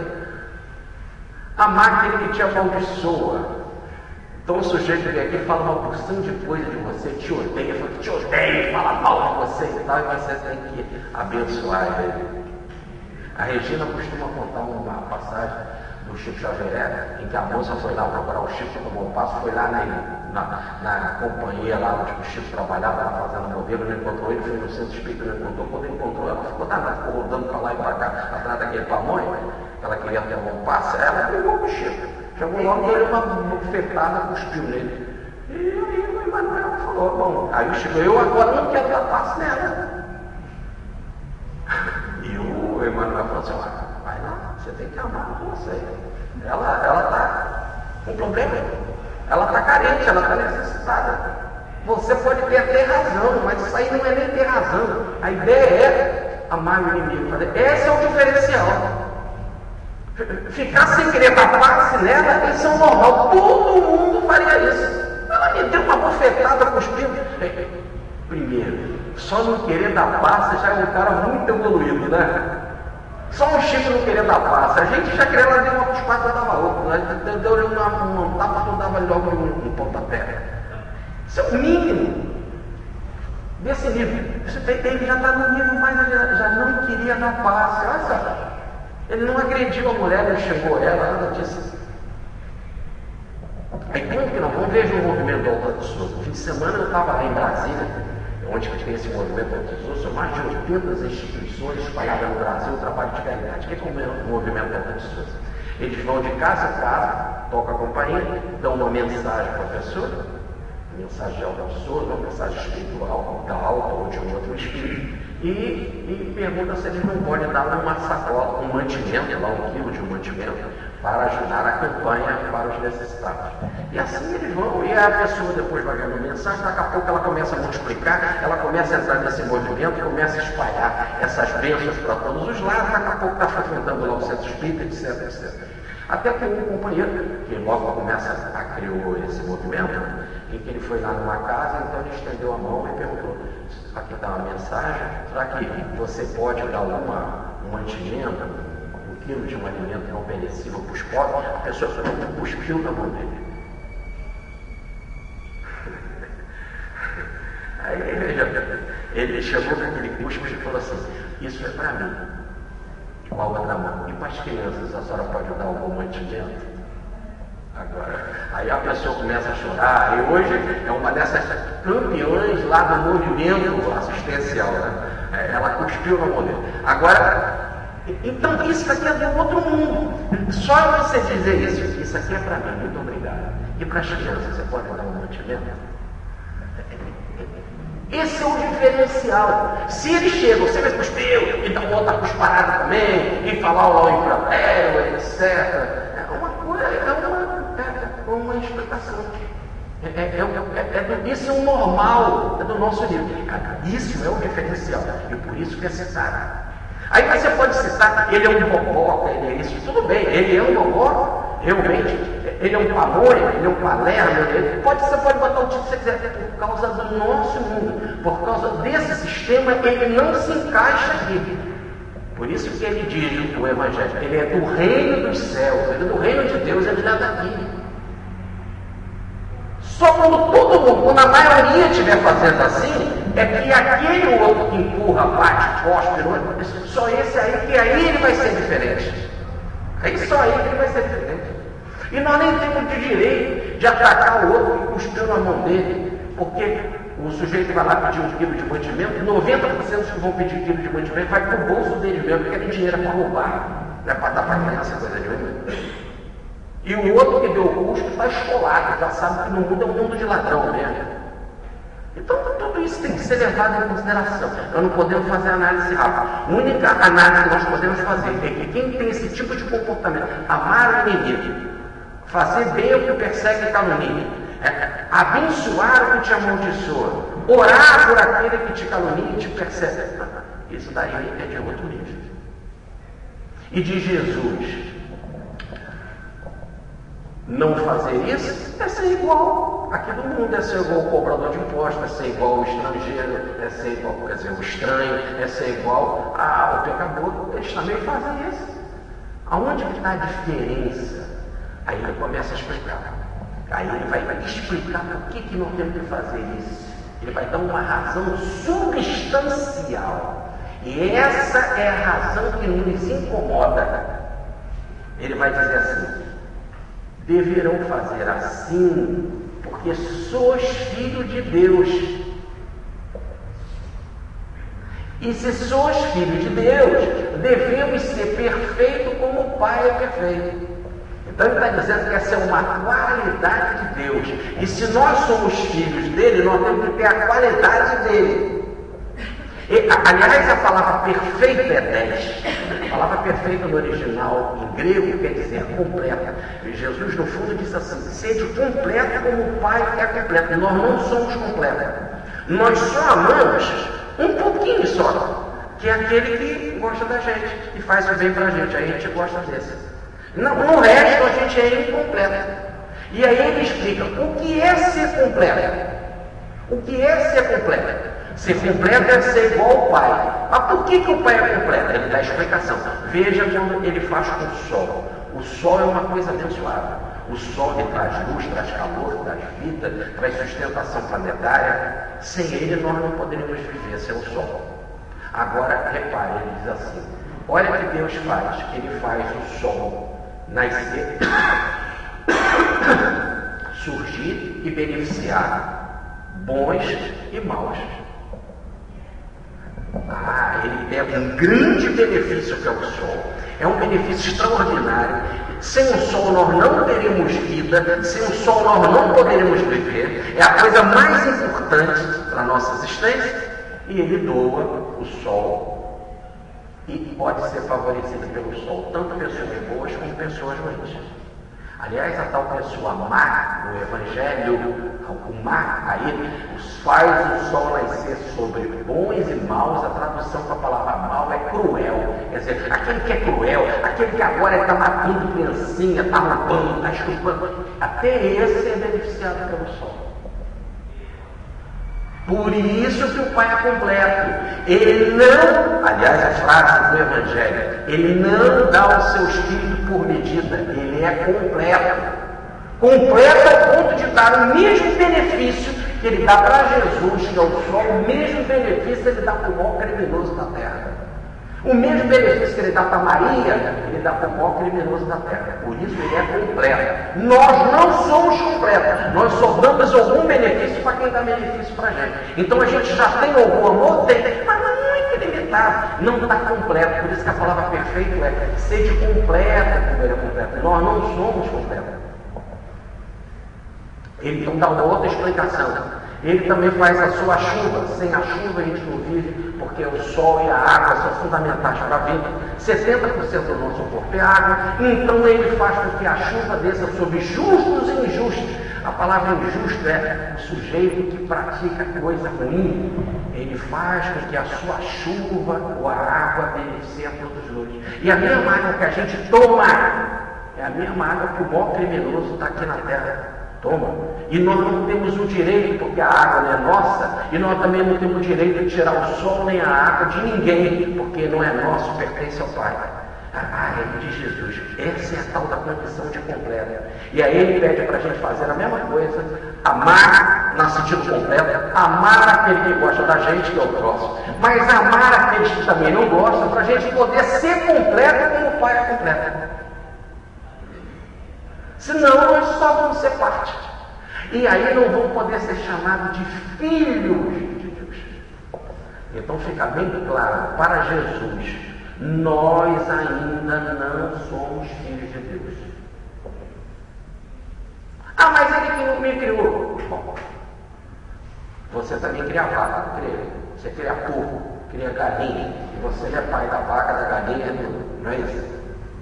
amar aquele que te amaldiçoa. Então o sujeito vem aqui e fala uma porção de coisa de você, te odeia, fala mal de você e tal, e você tem que abençoar ele. A Regina costuma contar uma passagem do Chico Xavier, em que a moça foi lá procurar o Chico, tomou um passo, foi lá na companhia lá onde o Chico trabalhava, lá fazendo modelo, não encontrou ele, foi no centro espírita, não encontrou. Quando encontrou, ela ficou danada, ficou rodando para lá e para cá, atrás daquele pamonha, ela queria ter um passo, ela brigou com o Chico. Chegou logo, deu uma bufetada, cuspiu nele. E aí o Emmanuel falou: bom, aí o Chico, eu agora não quero dar passo nela. E o Emmanuel falou assim: vai lá, você tem que amar você. Ela está com problema, ela está carente, ela está necessitada. Você pode ter até razão, mas isso aí não é nem ter razão. A ideia é amar o inimigo. Esse é o diferencial. Ficar sem querer dar passe nela, isso é normal. Todo mundo faria isso. Ela me deu uma bofetada com os pintos. Primeiro, só não querer dar passe já é um cara muito evoluído, né? Só um Chico não queria dar passe. A gente já queria, ela deu uma cuspada, dava outra. Deu uma tapa, não dava logo um pontapé. Isso é o mínimo. Desse nível. Ele já está no nível, mas ele já não queria dar passe. Olha só. Ele não agrediu a mulher, não chegou ela, nada disso. Aí como que não? Vamos ver o movimento do Alto de Souza. No fim de semana eu estava lá em Brasília, onde tem esse movimento do Alto de Souza, são mais de 80 instituições espalhadas no Brasil, o trabalho de caridade. O que é o movimento do Alto de Souza? Eles vão de casa em casa, tocam a campainha, dão uma mensagem para a pessoa, mensagem amaldiçosa, uma mensagem espiritual, da alta ou de um outro espírito, e pergunta se eles não podem dar uma sacola, um mantimento, lá 1 quilo de um mantimento, para ajudar a campanha para os necessitados. E assim eles vão, e a pessoa depois vai vendo mensagem, daqui a pouco ela começa a multiplicar, ela começa a entrar nesse movimento, começa a espalhar essas bênçãos para todos os lados, daqui a pouco está frequentando lá o centro espírita, etc, etc. Até que um companheiro, que logo começa a criar esse movimento, em que ele foi lá numa casa, então ele estendeu a mão e perguntou: aqui está uma mensagem, será que você pode dar um mantimento, 1 quilo de um alimento não perecível para os pobres? A pessoa cuspiu na mão dele. Aí ele chegou com aquele cuspe e falou assim: isso é para mim. Com a outra mão. E para as crianças, a senhora pode dar algum mantimento? Agora, aí a pessoa começa a chorar, e hoje é uma dessas campeões lá do movimento assistencial, né? Ela cuspiu na mão dele. Agora, então isso aqui é do outro mundo. Só você dizer isso aqui é para mim, muito obrigado. E para as crianças, você pode dar um mantimento? Esse é o diferencial. Se eles chegam, você vai cuspir, então outra cusparada também, e falar o impropério, etc. É uma explicação. Isso é o normal, é do nosso nível. Isso é o diferencial, e por isso que é citado. Aí você pode citar, ele é um boboca, ele é isso, tudo bem, ele é um boboca, realmente, ele é um pamonha, ele é um palermo, você pode botar o título que você quiser, por causa do nosso mundo, por causa desse sistema, ele não se encaixa aqui. Por isso que ele diz, o Evangelho, ele é do reino dos céus, ele é do reino de Deus, ele não é daqui. Só quando todo mundo, quando a maioria estiver fazendo assim, é que aquele outro que empurra, bate, cospe, só esse aí, que aí ele vai ser diferente. Aí só aí que ele vai ser diferente. E nós nem temos o direito de atacar o outro que cuspiu na mão dele, porque o sujeito vai lá pedir 1 quilo de mantimento, 90% dos que vão pedir 1 quilo de mantimento vai para o bolso dele mesmo, porque aquele dinheiro é para roubar, não é para dar para criança, coisa nenhuma. E o outro que deu o custo está escolado, já sabe que no mundo é um mundo de ladrão mesmo. Então tudo isso tem que ser levado em consideração. Nós não podemos fazer análise rápida. A única análise que nós podemos fazer é que quem tem esse tipo de comportamento, amar o inimigo, fazer bem o que persegue e calunia, abençoar o que te amaldiçoa, orar por aquele que te calunia e te persegue, isso daí é de outro nível. E de Jesus não fazer isso é ser igual aqui do mundo, é ser igual o cobrador de impostos, é ser igual o estrangeiro, é ser igual, quer dizer, o estranho, é ser igual ao pecador. Eles também fazem isso. Aonde está a diferença? Aí ele começa a explicar. Aí ele vai explicar por que não temos que fazer isso. Ele vai dar uma razão substancial. E essa é a razão que nos incomoda. Ele vai dizer assim: deverão fazer assim, porque sois filhos de Deus. E se sois filhos de Deus, devemos ser perfeitos como o Pai é perfeito. Então ele está dizendo que essa é uma qualidade de Deus. E se nós somos filhos dele, nós temos que ter a qualidade dele. E, aliás, a palavra perfeita é 10. A palavra perfeita no original, em grego, quer dizer completa. E Jesus, no fundo, diz assim: sede completo como o Pai é completo. E nós não somos completos. Nós só amamos um pouquinho só, que é aquele que gosta da gente, que faz o bem pra gente. Aí a gente gosta desse. No resto, a gente é incompleto. E aí ele explica o que é ser completo. O que é ser completo? Ser completo é ser igual ao Pai. Mas por que o Pai é completo? Ele dá a explicação. Veja quando ele faz com o sol. O sol é uma coisa abençoada. O sol que traz luz, traz calor, traz vida, traz sustentação planetária. Sem ele nós não poderíamos viver, sem o sol. Agora, repare, ele diz assim: olha o que Deus faz. Ele faz o sol nascer, surgir e beneficiar bons e maus. Ele tem um grande benefício que é o sol. É um benefício extraordinário. Sem o sol nós não teremos vida, sem o sol nós não poderemos viver. É a coisa mais importante para a nossa existência. E ele doa o sol e pode ser favorecido pelo sol, tanto pessoas boas como pessoas ruins. Aliás, a tal pessoa má no Evangelho, o má aí, faz o sol nascer sobre bons e maus. A tradução para a palavra mal é cruel. Quer dizer, aquele que é cruel, aquele que agora está matando criancinha, está roubando, está estupando, até esse é beneficiado pelo sol. Por isso que o Pai é completo. Ele não, aliás, a frase do Evangelho, ele não dá o seu Espírito por medida, ele é completo. Completo ao ponto de dar o mesmo benefício que ele dá para Jesus, que é o sol, o mesmo benefício ele dá para o maior criminoso da terra. O mesmo benefício que ele dá para Maria, ele dá para o maior criminoso da terra. Por isso ele é completo. Nós não somos completos. Nós só damos algum benefício para quem dá benefício para a gente. Então a gente já tem algum amor? Tem, mas muito limitado. Não está completo. Por isso que a palavra perfeito é sede completa, como ele é completo. Nós não somos completos. Ele então dá uma outra explicação. Ele também faz a sua chuva. Sem a chuva a gente não vive, porque o sol e a água são fundamentais para a vida. 70% do nosso corpo é água. Então ele faz com que a chuva desça sobre justos e injustos. A palavra injusto é o sujeito que pratica coisa ruim. Ele faz com que a sua chuva ou a água beneficie a todos nós. E a mesma água que a gente toma é a mesma água que o maior criminoso está aqui na terra. Toma. E nós não temos o direito, porque a água não é nossa, e nós também não temos o direito de tirar o sol nem a água de ninguém, porque não é nosso, pertence ao Pai. Ele diz Jesus, essa é a tal da condição de completo. E aí ele pede para a gente fazer a mesma coisa, amar no sentido completo, amar aquele que gosta da gente, que é o próximo, mas amar aqueles que também não gostam, para a gente poder ser completo como o Pai é completo. Senão nós só vamos ser parte. E aí não vamos poder ser chamados de filhos de Deus. Então fica bem claro, para Jesus, nós ainda não somos filhos de Deus. Mas ele que me criou. Bom, você também cria vaca, não cria? Você cria porco, cria galinha. E você é pai da vaca, da galinha, não é isso?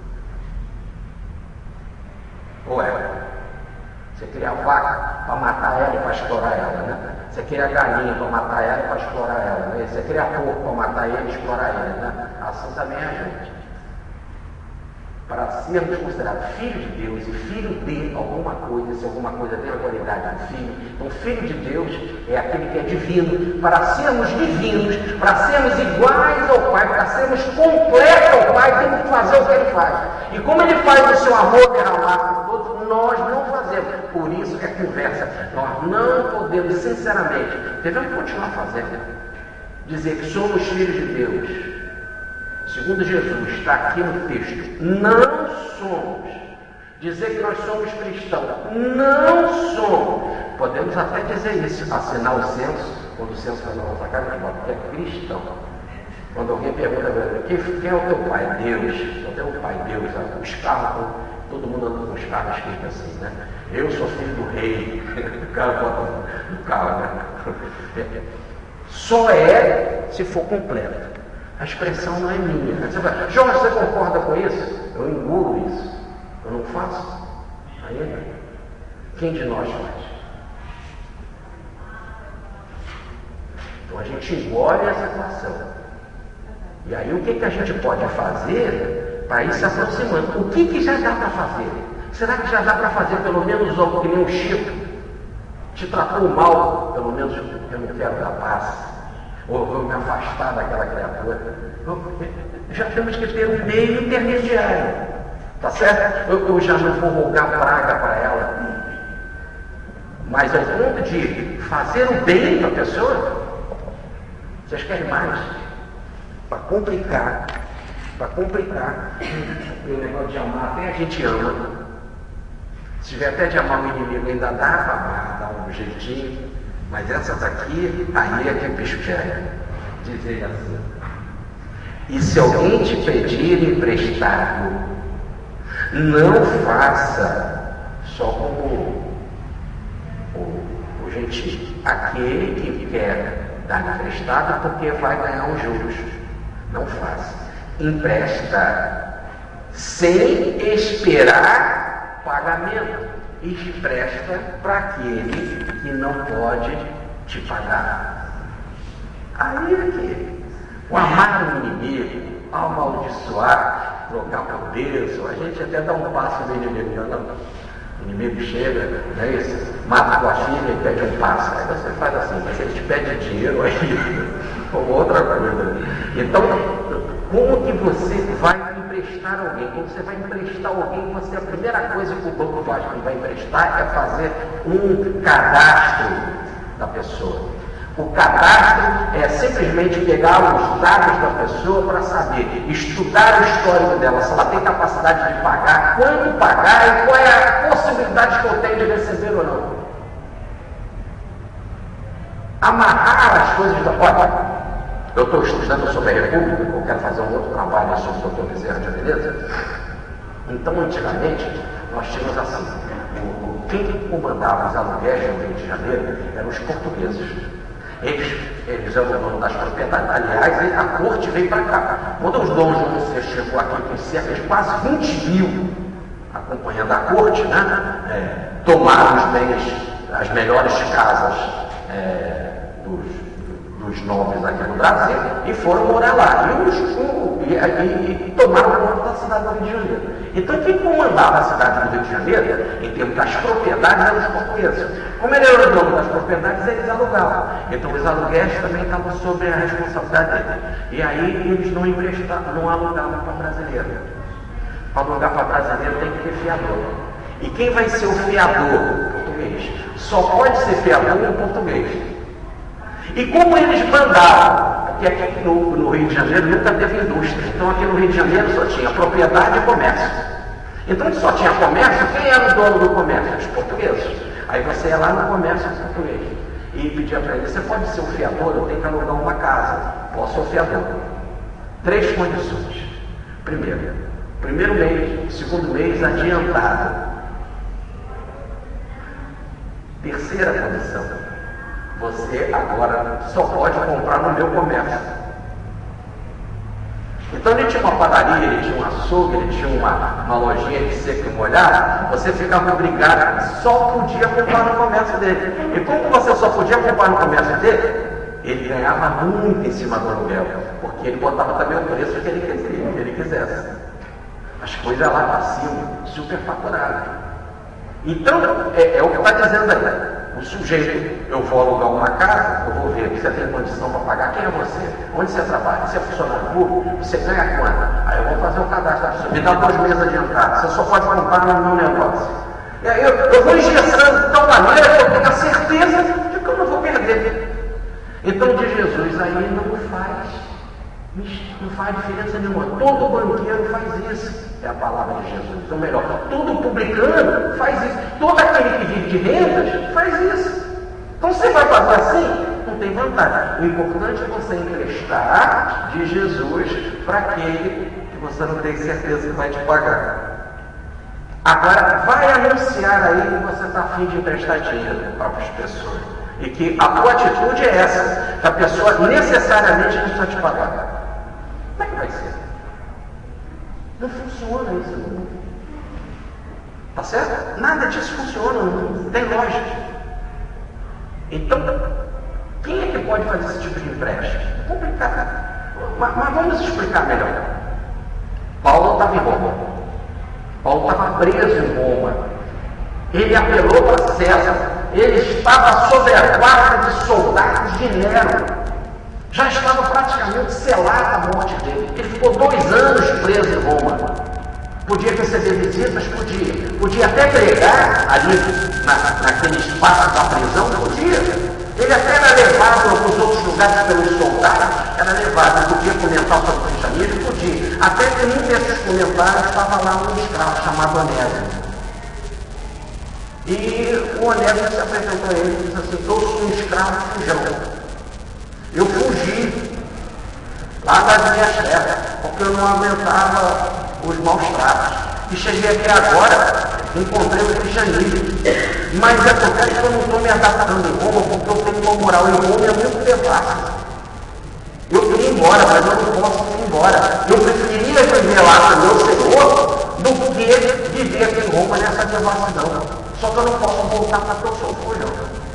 Ou é? Você cria a vaca para matar ela e para explorar ela, né? Você cria a galinha para matar ela e para explorar ela, né? Você cria porco para matar ele e explorar ele, né? Assim também é a gente. Para sermos considerados filhos de Deus e filho de alguma coisa, se alguma coisa tem a qualidade de filho, então filho de Deus é aquele que é divino. Para sermos divinos, para sermos iguais ao Pai, para sermos completos ao Pai, temos que fazer o que Ele faz. E como Ele faz o seu amor derramado por todos, nós não fazemos. Por isso é conversa. Nós não podemos, sinceramente, devemos continuar fazendo. Dizer que somos filhos de Deus. Segundo Jesus, está aqui no texto, não somos. Dizer que nós somos cristãos, não somos. Podemos até dizer isso, assinar o censo, quando o censo faz na nossa casa, a gente bota que é cristão. Quando alguém pergunta, quem é o teu pai? Deus. Eu tenho um pai, Deus. Os carros, todo mundo anda com os carros escritos assim, né? Eu sou filho do rei. O cara bota no carro, né? Só é se for completo. A expressão não é minha. Você fala, Jorge, você concorda com isso? Eu engulo isso. Eu não faço. Aí, quem de nós faz? Então a gente engole essa situação. E aí o que a gente pode fazer para ir se aproximando? O que já dá para fazer? Será que já dá para fazer pelo menos algo que nem um Chico? Te tratou mal, pelo menos eu não quero dar paz. Ou vou me afastar daquela criatura. Já temos que ter um meio intermediário. Tá certo? Eu já não vou rogar praga para ela. Mas ao ponto de fazer o bem para a pessoa, vocês querem mais? Para complicar. Para complicar. O negócio de amar, até a gente ama. Se tiver até de amar o inimigo, ainda dá para amar, dá um jeitinho. Mas essa daqui, aí é que é bicho quer, dizer assim. E se alguém te pedir emprestado, não faça só como o gentil, aquele que quer dar emprestado porque vai ganhar os juros. Não faça. Empresta sem esperar pagamento. Empresta para aquele que não pode te pagar. Aí é que o amar o inimigo, amaldiçoar, trocar por Deus, a gente até dá um passo no inimigo. Não. O inimigo chega, não é isso? Mata tua filha e pede um passo. Aí você faz assim, mas ele te pede dinheiro aí, ou outra coisa. Então, como que você vai emprestar alguém? Quando você vai emprestar alguém, a primeira coisa que o banco faz quando vai emprestar é fazer um cadastro da pessoa. O cadastro é simplesmente pegar os dados da pessoa para saber, estudar o histórico dela, se ela tem capacidade de pagar, quanto pagar e qual é a possibilidade que eu tenho de receber ou não. Amarrar as coisas da... Olha, eu estou estudando sobre a República, eu quero fazer um outro trabalho sobre o Dr. Bezerra de Menezes. Então, antigamente, nós tínhamos assim, quem comandava os aluguéis no Rio de Janeiro eram os portugueses. Eles eram o dono das propriedades. Aliás, a corte veio para cá. Quando os donos do Museu chegou aqui com cerca de quase 20 mil, acompanhando a corte, né, tomaram os bens, as melhores casas dos nobres aqui no Brasil e foram morar lá. E tomaram conta da cidade do Rio de Janeiro. Então, quem comandava a cidade do Rio de Janeiro, em termos das propriedades, eram os portugueses. Como ele era o dono das propriedades, eles alugavam. Então, os aluguéis também estavam sob a responsabilidade dele. E aí, eles não emprestavam, não alugavam para brasileiro. Para alugar para brasileiro tem que ter fiador. E quem vai ser o fiador? Português. Só pode ser fiador um português. E como eles mandavam, porque aqui no Rio de Janeiro nunca teve indústria, então aqui no Rio de Janeiro só tinha propriedade e comércio. Então só tinha comércio, quem era o dono do comércio? Os portugueses. Aí você ia lá no comércio português e pedia para ele, você pode ser o fiador, eu tenho que alugar uma casa, posso ser o fiador. 3 condições. Primeiro mês, segundo mês adiantado. Terceira condição. Você agora só pode comprar no meu comércio. Então ele tinha uma padaria, ele tinha um açougue, ele tinha uma lojinha de seco e molhado, você ficava obrigado, só podia comprar no comércio dele. E como você só podia comprar no comércio dele, ele ganhava muito em cima do aluguel, porque ele botava também o preço que ele quisesse. As coisas lá para cima, superfaturado. Então, é o que está dizendo aí. O sujeito, eu vou alugar uma casa, eu vou ver que você tem condição para pagar. Quem é você? Onde você trabalha? Você é funcionário público? Você ganha quanto? Aí eu vou fazer o cadastro. Me dá 2 meses adiantado. Você só pode comprar no meu negócio. E aí eu vou engessando de tal maneira que eu tenho a certeza de que eu não vou perder. Então, de Jesus aí não faz diferença nenhuma. Todo banqueiro faz isso. É a palavra de Jesus. Ou melhor, todo publicano faz isso. Todo aquele que vive de rendas faz isso. Então você vai fazer assim, não tem vantagem. O importante é você emprestar de Jesus para aquele que você não tem certeza que vai te pagar. Agora, vai anunciar aí que você está a fim de emprestar dinheiro para as pessoas. E que a tua atitude é essa, que a pessoa necessariamente não precisa te pagar. Como é que vai ser? Não funciona isso no mundo. Tá certo? Nada disso funciona no mundo. Tem lógica. Então, quem é que pode fazer esse tipo de empréstimo? É complicado. Mas vamos explicar melhor. Paulo estava em Roma. Paulo estava preso em Roma. Ele apelou para César. Ele estava sob a guarda de soldados de Nero. Já estava praticamente selada a morte dele. Ele ficou 2 anos preso em Roma. Podia receber visitas? Podia até pregar ali naquele espaço da prisão? Podia. Ele até era levado para os outros lugares pelos soldados, era levado, podia comentar sobre o cristianismo? Podia. Até que num desses comentários estava lá um escravo chamado Onésimo. E o Onésimo se apresentou a ele e disse assim: eu sou um escravo fujão. Eu fugi lá das minhas as terras, porque eu não aguentava os maus tratos. E cheguei aqui agora, encontrei o cristianismo. Mas é porque eu não estou me adaptando em Roma, porque eu tenho uma moral em Roma, é muito devassa. Eu queria ir embora, mas eu não posso ir embora. Eu preferia viver lá com o meu Senhor do que viver aqui em Roma nessa devassidão. Só que eu não posso voltar para que eu sou folhão.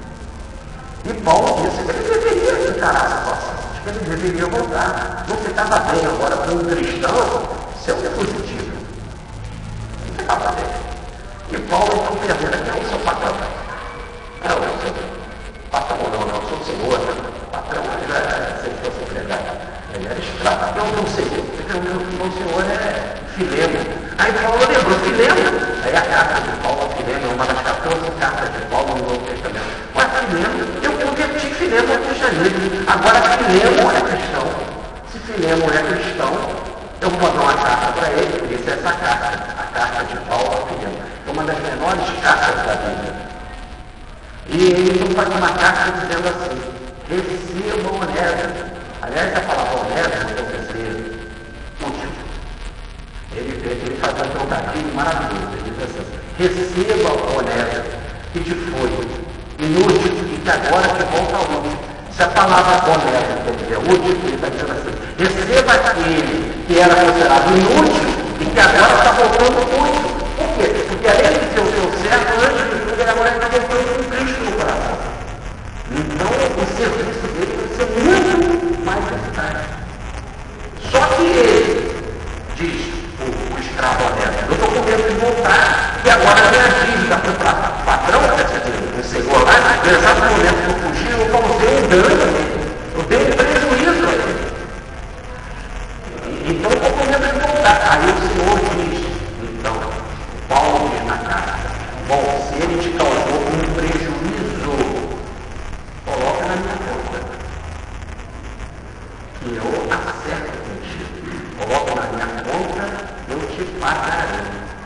E Paulo disse que ele deveria encarar a situação, que ele deveria voltar. Não ficava bem agora com um cristão ser um fugitivo. Não ficava bem. E Paulo então pergunta aqui, é o seu patrão. Não, eu sou patrão, não, eu sou o senhor. Patrão, ele era, se ele fosse empregado, ele era escravo. Então, não sei, o senhor é Filemo. Aí Paulo lembrou Filemo. Aí a carta de Paulo a Filemo é uma das 14 cartas de Paulo no Novo Testamento. Mas Filemo, eu converti Filemo ao cristianismo. Agora Filemo é cristão. Se Filemo é cristão, eu vou mandar uma carta para ele, por isso é essa carta, a carta de Paulo a Filemo. É uma das menores cartas da Bíblia. E ele faz uma carta dizendo assim, receba Onésimo. Aliás, a palavra Onésimo quer dizer útil. Ele faz um trocadilho maravilhoso. Ele diz assim, receba Onésimo, que te foi inútil e que agora te volta útil. Se a palavra Onésimo quer dizer útil, ele está dizendo assim, receba aquele que era considerado inútil e que agora está voltando útil. Por quê? Porque além de ser o seu servo, antes de tudo, ele agora está voltando com Cristo no coração. Então, o serviço dele vai ser muito mais eficaz. Só que ele, diz o escravo honesto, eu estou com medo de voltar, e agora a minha dívida foi para o patrão, o senhor lá, no exato momento que eu fugi, eu causei um dano, eu dei um prejuízo a ele. Então, eu estou com medo de voltar. Aí o senhor diz, então, Paulo diz na carta, bom, se ele te causou um prejuízo, coloca na minha conta, que eu acerto contigo. Coloca na minha conta, eu te pagarei.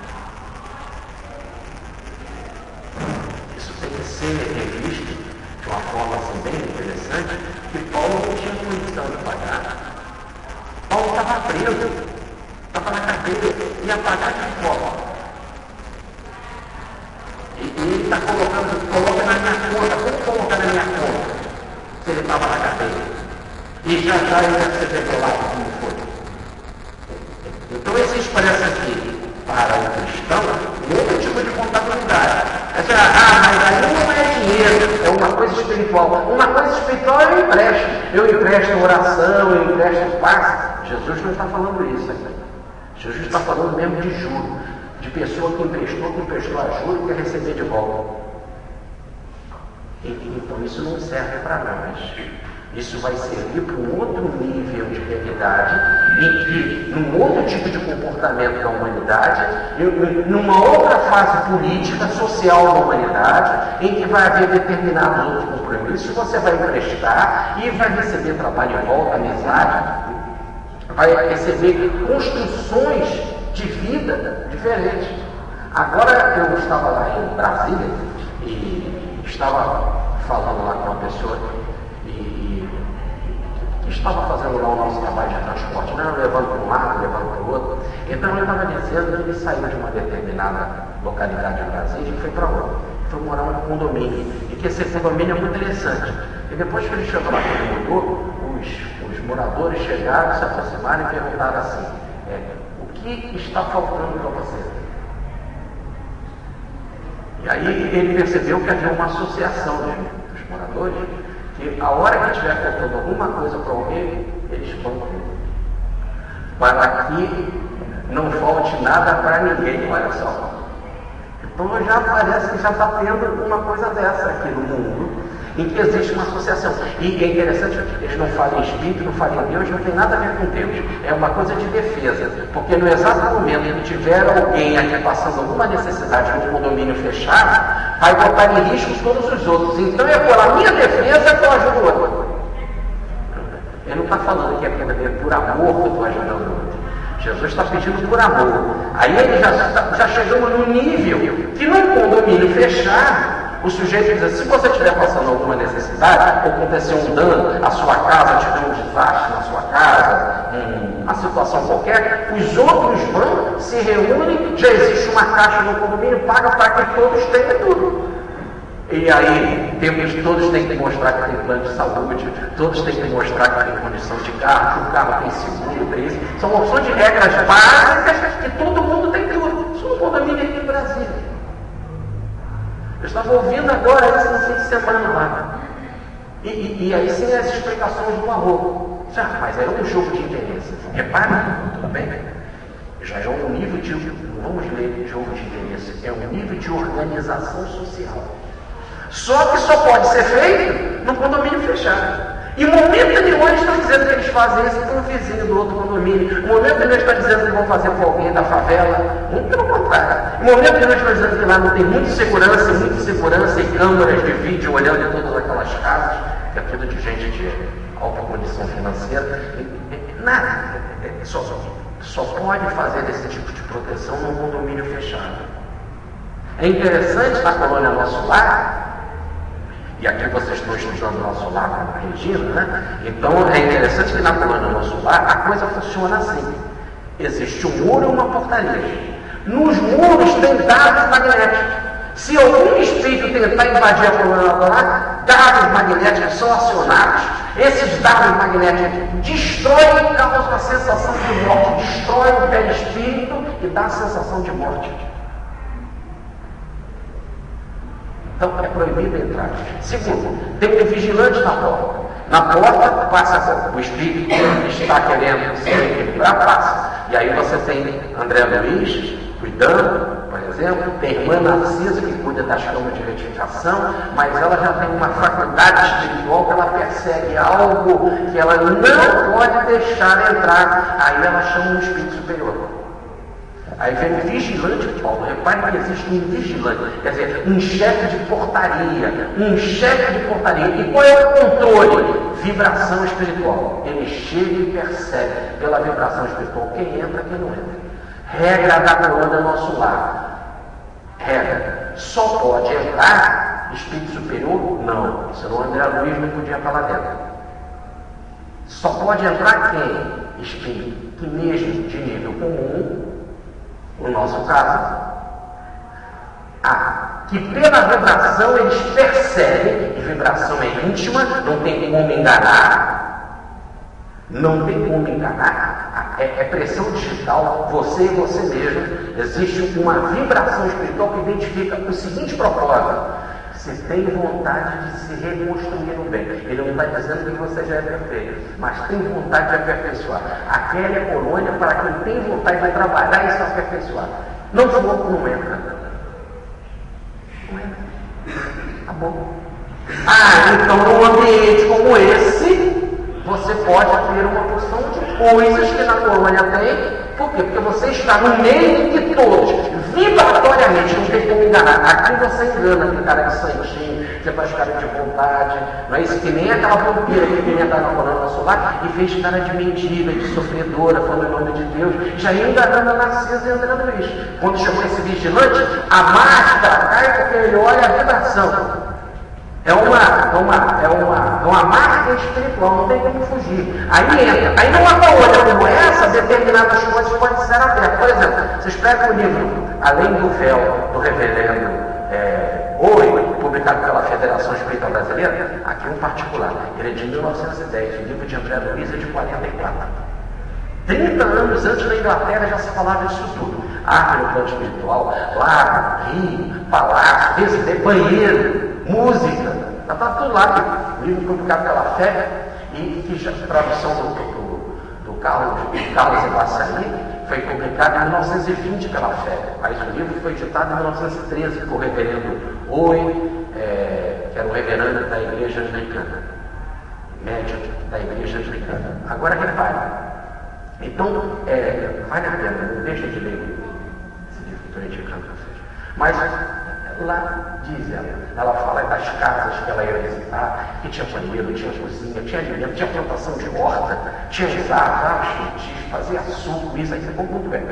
Isso tem que ser revisto de uma forma assim, bem interessante, que Paulo não tinha condição de pagar. Paulo estava preso, estava na cadeia, ia pagar de forma. E ele está colocando, coloca na minha conta, como colocar na minha conta? Se ele estava na cadeia. E já ele vai ser revelado como foi. Então esse expressa aqui, para o cristão, outro tipo de contabilidade. Mas aí não é dinheiro, é uma coisa espiritual. Uma coisa espiritual eu empresto oração, eu empresto paz. Jesus não está falando isso aqui. Jesus está falando mesmo de juro. De pessoa que emprestou a juro e quer receber de volta. Então isso não serve para nós. Isso vai servir para um outro nível de realidade, em que, num outro tipo de comportamento da humanidade, numa outra fase política, social da humanidade, em que vai haver determinados outros compromissos, você vai emprestar e vai receber trabalho em volta, amizade, vai receber construções de vida diferentes. Agora eu estava lá em Brasília e estava falando lá com uma pessoa e estava fazendo lá o nosso trabalho de transporte, né? Levando para um lado, levando para o outro. Então ele estava dizendo que ele saiu de uma determinada localidade de Brasília e foi para outra. Foi morar num condomínio. E que esse condomínio é muito interessante. E depois que ele chegou lá, quando ele mudou, os moradores chegaram, se aproximaram e perguntaram assim, o que está faltando para você? E aí ele percebeu que havia uma associação dos moradores, que a hora que estiver faltando alguma coisa para alguém, eles bancam. Para que não falte nada para ninguém, olha só. Então já parece que já está tendo uma coisa dessa aqui no mundo, em que existe uma associação. E é interessante, eles não falam em espírito, não falam em Deus, não tem nada a ver com Deus. É uma coisa de defesa. Porque no exato momento em que tiver alguém aqui passando alguma necessidade no condomínio fechado, vai botar em risco todos os outros. Então é pela minha defesa que eu ajudo o outro. Ele não está falando que é por amor que eu estou ajudando o outro. Jesus está pedindo por amor. Aí ele já chegamos num nível que num condomínio fechado, o sujeito diz assim, se você estiver passando alguma necessidade, ou acontecer um dano, a sua casa, tiver um desastre na sua casa, uma situação qualquer, os outros vão, se reúnem, já existe uma caixa no condomínio, paga para que todos tenham tudo. E aí, todos têm que mostrar que tem plano de saúde, todos têm que mostrar que tem condição de carro, que o carro tem seguro, tem isso. São opções de regras básicas que todo mundo tem tudo. Isso no condomínio aqui em Brasília. Eu estava ouvindo agora isso no fim de semana lá. E aí sim as explicações do arrobo. Mas é um jogo de interesse. Repare, tudo bem? Já é um nível de, vamos ler, jogo de interesse, é um nível de organização social. Só que só pode ser feito num condomínio fechado. Em momento nenhum eles estão dizendo que eles fazem isso com o vizinho do outro condomínio. Em momento nenhum eles estão dizendo que vão fazer com alguém da favela. Muito pelo contrário. Em momento nenhum eles estão dizendo que lá não tem muita segurança e câmeras de vídeo olhando todas aquelas casas, que é tudo de gente de alta condição financeira. Nada. Só pode fazer esse tipo de proteção num condomínio fechado. É interessante na colônia Nosso Lar, e aqui vocês estão estudando Nosso Lar com a Regina, né? Então é interessante que na colônia Nosso Lar a coisa funciona assim. Existe um muro e uma portaria. Nos muros tem dados magnéticos. Se algum espírito tentar invadir a colônia Nosso Lar, dados magnéticos são acionados. Esses dados magnéticos destroem e causam a sensação de morte. Destrói o perispírito e dá a sensação de morte. Então é proibido entrar. Segundo, tem um vigilante na porta. Na porta passa o espírito que está querendo se equilibrar, passa. E aí você tem André Luiz cuidando, por exemplo, tem a irmã Narcisa que cuida das camas de retificação, mas ela já tem uma faculdade espiritual que ela persegue algo que ela não pode deixar entrar. Aí ela chama um espírito superior. Aí vem o vigilante, Paulo. Repare que existe um vigilante, quer dizer, um chefe de portaria. E qual é o controle? Vibração espiritual. Ele chega e percebe pela vibração espiritual quem entra e quem não entra. Regra da colônia Nosso Lar. Regra. Só pode entrar espírito superior? Não. Senão o André Luiz não podia falar dentro. Só pode entrar quem? Espírito que mesmo de nível comum, no nosso caso, que pela vibração eles percebem, que vibração é íntima, não tem como enganar, é pressão digital, você e você mesmo. Existe uma vibração espiritual que identifica o seguinte propósito: você tem vontade de se reconstruir no bem. Ele não está dizendo que você já é perfeito, mas tem vontade de aperfeiçoar. Aquela é a colônia para quem tem vontade de trabalhar e se aperfeiçoar. Não for, não entra. Não entra. Tá bom. Então num ambiente como esse, você pode ter uma porção de coisas que na colônia tem. Por quê? Porque você está no meio de todos, vibratoriamente, não tem como enganar. Aqui você engana aquele cara de santinho, você faz cara de vontade, não é isso? Que nem aquela pompeira que queria entrar na colônia Nosso Lar e fez cara de mentira, de sofredora, falando em nome de Deus, já ia enganando a Narcisa e André Luiz. Quando chegou esse vigilante, a máscara cai porque ele olha a vibração. É uma marca espiritual, não tem como fugir. Aí entra. Aí numa colônia como essa, determinadas coisas podem ser abertas. Por exemplo, vocês pegam o livro Além do Véu, do reverendo Oi, publicado pela Federação Espírita Brasileira, aqui um particular. Ele é de 1910, o livro de André Luiz é de 44. 30 anos antes da Inglaterra já se falava disso tudo. Arte no plano espiritual, lago, rio, palácio, residência, banheiro, música, está tudo lá. O livro publicado pela Fé, e que já tradução do Carlos Evassari, foi publicado em 1920 pela Fé. Mas o livro foi editado em 1913 por reverendo Oi, que era um reverendo da Igreja Anglicana, médium da Igreja Anglicana. Agora repare. Então, vale a pena, não deixa de ler esse livro que estou indicando para vocês. Mas lá diz ela fala das casas que ela ia visitar, que tinha banheiro, tinha cozinha, tinha alimento, tinha plantação de horta, tinha árvores frutíferas, fazia suco, isso aí, muito bem.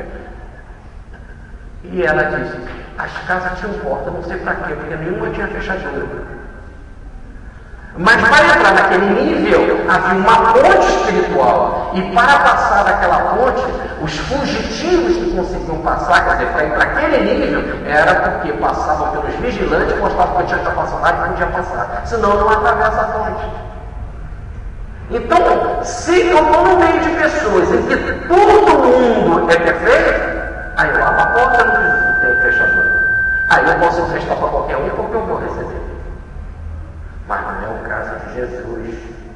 E ela diz, as casas tinham porta, não sei para quê, porque nenhuma tinha fechadura. Mas para entrar naquele nível, havia uma ponte espiritual. E para passar daquela ponte, os fugitivos que conseguiam passar, quer dizer, para ir para aquele nível, era porque passavam pelos vigilantes, mostravam que tinha capacidade e podia passar. Senão não atravessa a ponte. Então, se eu estou no meio de pessoas em que todo mundo é perfeito, aí eu abro a porta, não preciso ter fechador. Aí eu posso emprestar para qualquer um porque eu vou receber. Mas não é o caso de Jesus.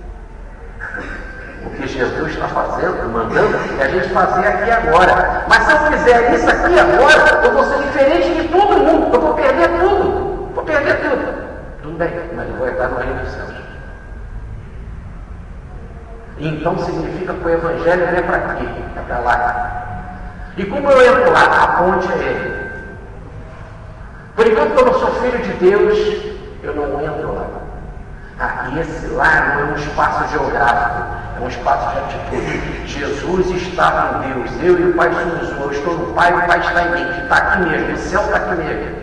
O que Jesus está fazendo, mandando, é a gente fazer aqui agora. Mas se eu fizer isso aqui agora, eu vou ser diferente de todo mundo. Eu vou perder tudo. Vou perder tudo. Tudo bem, mas eu vou entrar no reino dos céus. Então significa que o Evangelho não é para aqui, é para lá. E como eu entro lá? A ponte é ele. Por enquanto que eu não sou filho de Deus, eu não entro lá. E esse lá não é um espaço geográfico, é um espaço de atitude. Jesus está com Deus, eu e o Pai somos um. Eu estou no Pai, o Pai está em mim, que está aqui mesmo, o céu está aqui mesmo.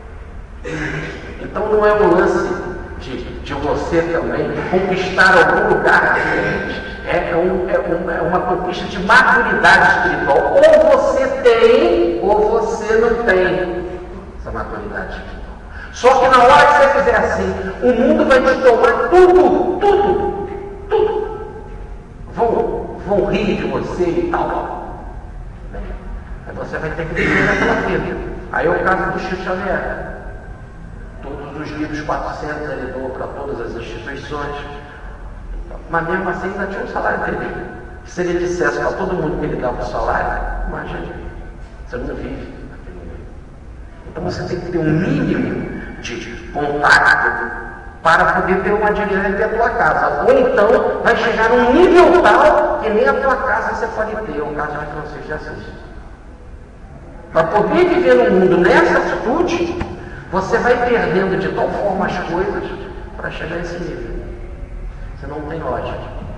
Então não é um lance de você também conquistar algum lugar diferente. É uma conquista de maturidade espiritual. Ou você tem, ou você não tem essa maturidade espiritual. Só que na hora que você fizer assim, o mundo vai te tomar tudo. Vão rir de você e tal. Aí você vai ter que viver aquela vida. Aí é o caso do Chico Xavier. Todos os livros 400 ele doou para todas as instituições. Mas mesmo assim ainda tinha um salário dele. Se ele dissesse para todo mundo que ele dava um salário, imagina, você não vive. Então você tem que ter um mínimo de contato para poder ter uma dignidade da tua casa. Ou então vai chegar a um nível tal que nem a tua casa você pode ter, o caso de Francisco de Assis. Para poder viver no mundo nessa atitude, você vai perdendo de tal forma as coisas para chegar a esse nível. Você não tem lógica.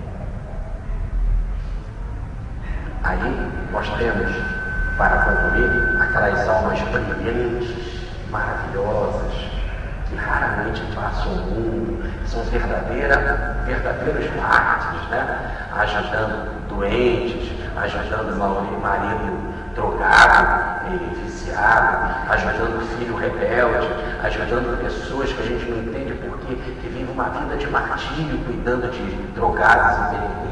Aí nós temos, para concluir, aquelas almas brilhantes, maravilhosas, que raramente passam o mundo, são verdadeiros mártires, né? Ajudando doentes, ajudando marido drogado e viciado, ajudando filho rebelde, ajudando pessoas que a gente não entende porque que vivem uma vida de martírio, cuidando de drogados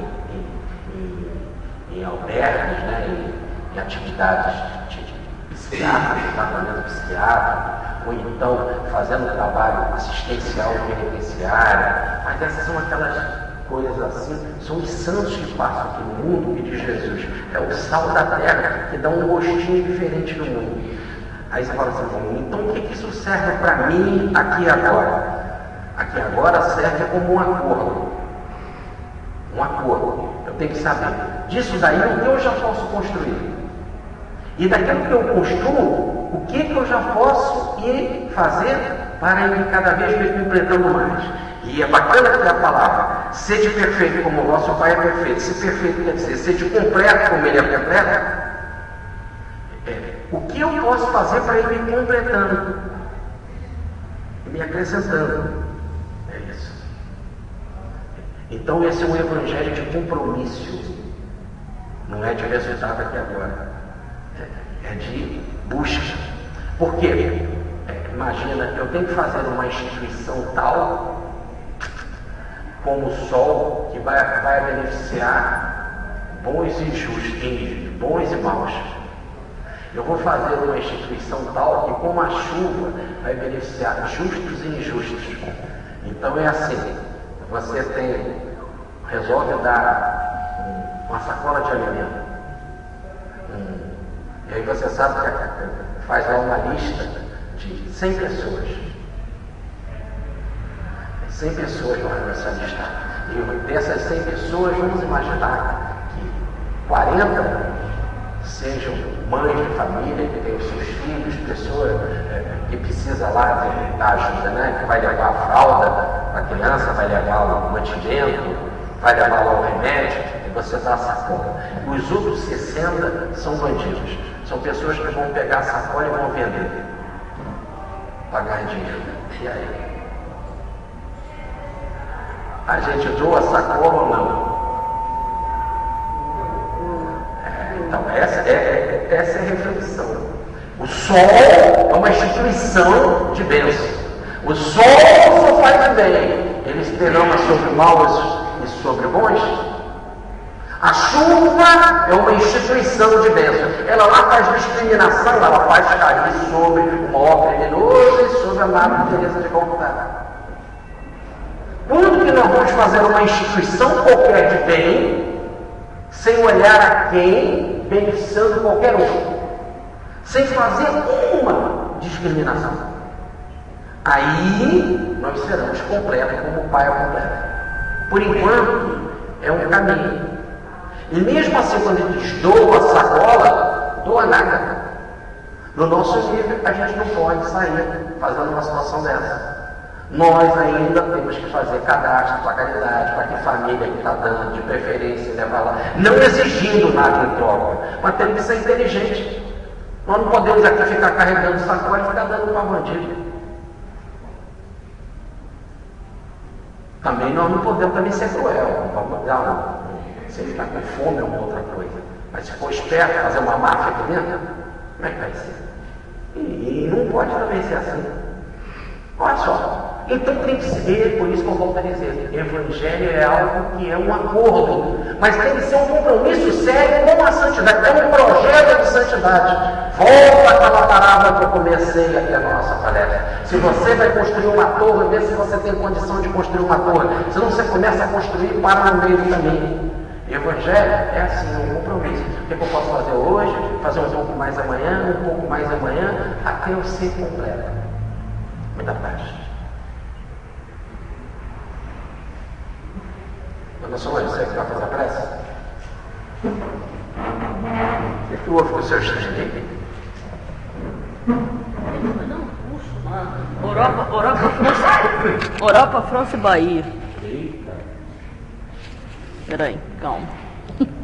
em albergues, né? em atividades de psiquiátrico, tratamento psiquiátrico, ou então fazendo trabalho assistencial penitenciário. Mas essas são aquelas coisas assim, são os santos que passam aqui no mundo, que de Jesus é o sal da terra, que dá um gostinho diferente no mundo. Aí você fala assim, bom, então o que isso serve para mim aqui e agora? Aqui agora serve como um acordo. Um acordo. Eu tenho que saber disso daí o que eu já posso construir. E daquilo que eu construo, o que eu já posso ir fazer para ir cada vez me completando mais. E é bacana que a palavra, sede perfeito como o vosso Pai é perfeito. Se perfeito quer dizer, sede completo como ele é completo. O que eu posso fazer para ir me completando, me acrescentando. É isso. Então esse é um evangelho de compromisso. Não é de resultado aqui agora. É de busca. Por quê? Imagina, eu tenho que fazer uma instituição tal como o sol que vai beneficiar bons e justos, bons e maus. Eu vou fazer uma instituição tal que como a chuva vai beneficiar justos e injustos. Então é assim, você resolve dar uma sacola de alimento. E aí você sabe que faz lá uma lista de 100 pessoas. 100 pessoas lá nessa lista. E dessas 100 pessoas, vamos imaginar que 40 sejam mães de família, que têm os seus filhos, pessoas que precisa lá da ajuda, né? Que vai levar a fralda para a criança, vai levar o mantimento, vai levar lá o remédio, e você dá a sacola. Os outros 60 são bandidos. São pessoas que vão pegar a sacola e vão vender. Pagar dinheiro. E aí? A gente doa sacola ou não? Então, essa é a reflexão. O sol é uma instituição de bênção. O sol só faz bem. Ele se derrama sobre maus e sobre bons. A chuva é uma instituição de bênção. Ela lá faz discriminação, ela faz cair sobre o maior criminoso e sobre a má natureza de vontade. Quando que nós vamos fazer uma instituição qualquer de bem, sem olhar a quem, beneficiando qualquer um, sem fazer uma discriminação? Aí nós seremos completos como o Pai é completo. Por enquanto, é um caminho. E mesmo assim, quando ele diz doa a sacola, doa nada. No nosso nível, a gente não pode sair fazendo uma situação dessa. Nós ainda temos que fazer cadastro para a caridade, para que família que está dando, de preferência, levar lá. Não exigindo nada em troca, mas temos que ser inteligente. Nós não podemos aqui ficar carregando sacola e ficar dando para bandido. Também nós não podemos ser cruel. Se ele está com fome é uma outra coisa. Mas se for esperto, fazer uma máfia aqui dentro, como é que vai ser? E não pode também ser assim. Olha só. Então tem que ser, por isso que eu volto a dizer, evangelho é algo que é um acordo, mas tem que ser um compromisso sério com a santidade, é um projeto de santidade. Volta àquela parábola que eu comecei aqui a nossa palestra. Se você vai construir uma torre, vê se você tem condição de construir uma torre. Senão você começa a construir para no meio do caminho. Evangelho é assim, é um compromisso. O que eu posso fazer hoje? Fazer um pouco mais amanhã, um pouco mais amanhã, até eu ser completo. Muita paz. Dona Solange, você que vai fazer a prece? O que houve com o seu estranho? Europa, França e Bahia. Eita. Peraí, calma.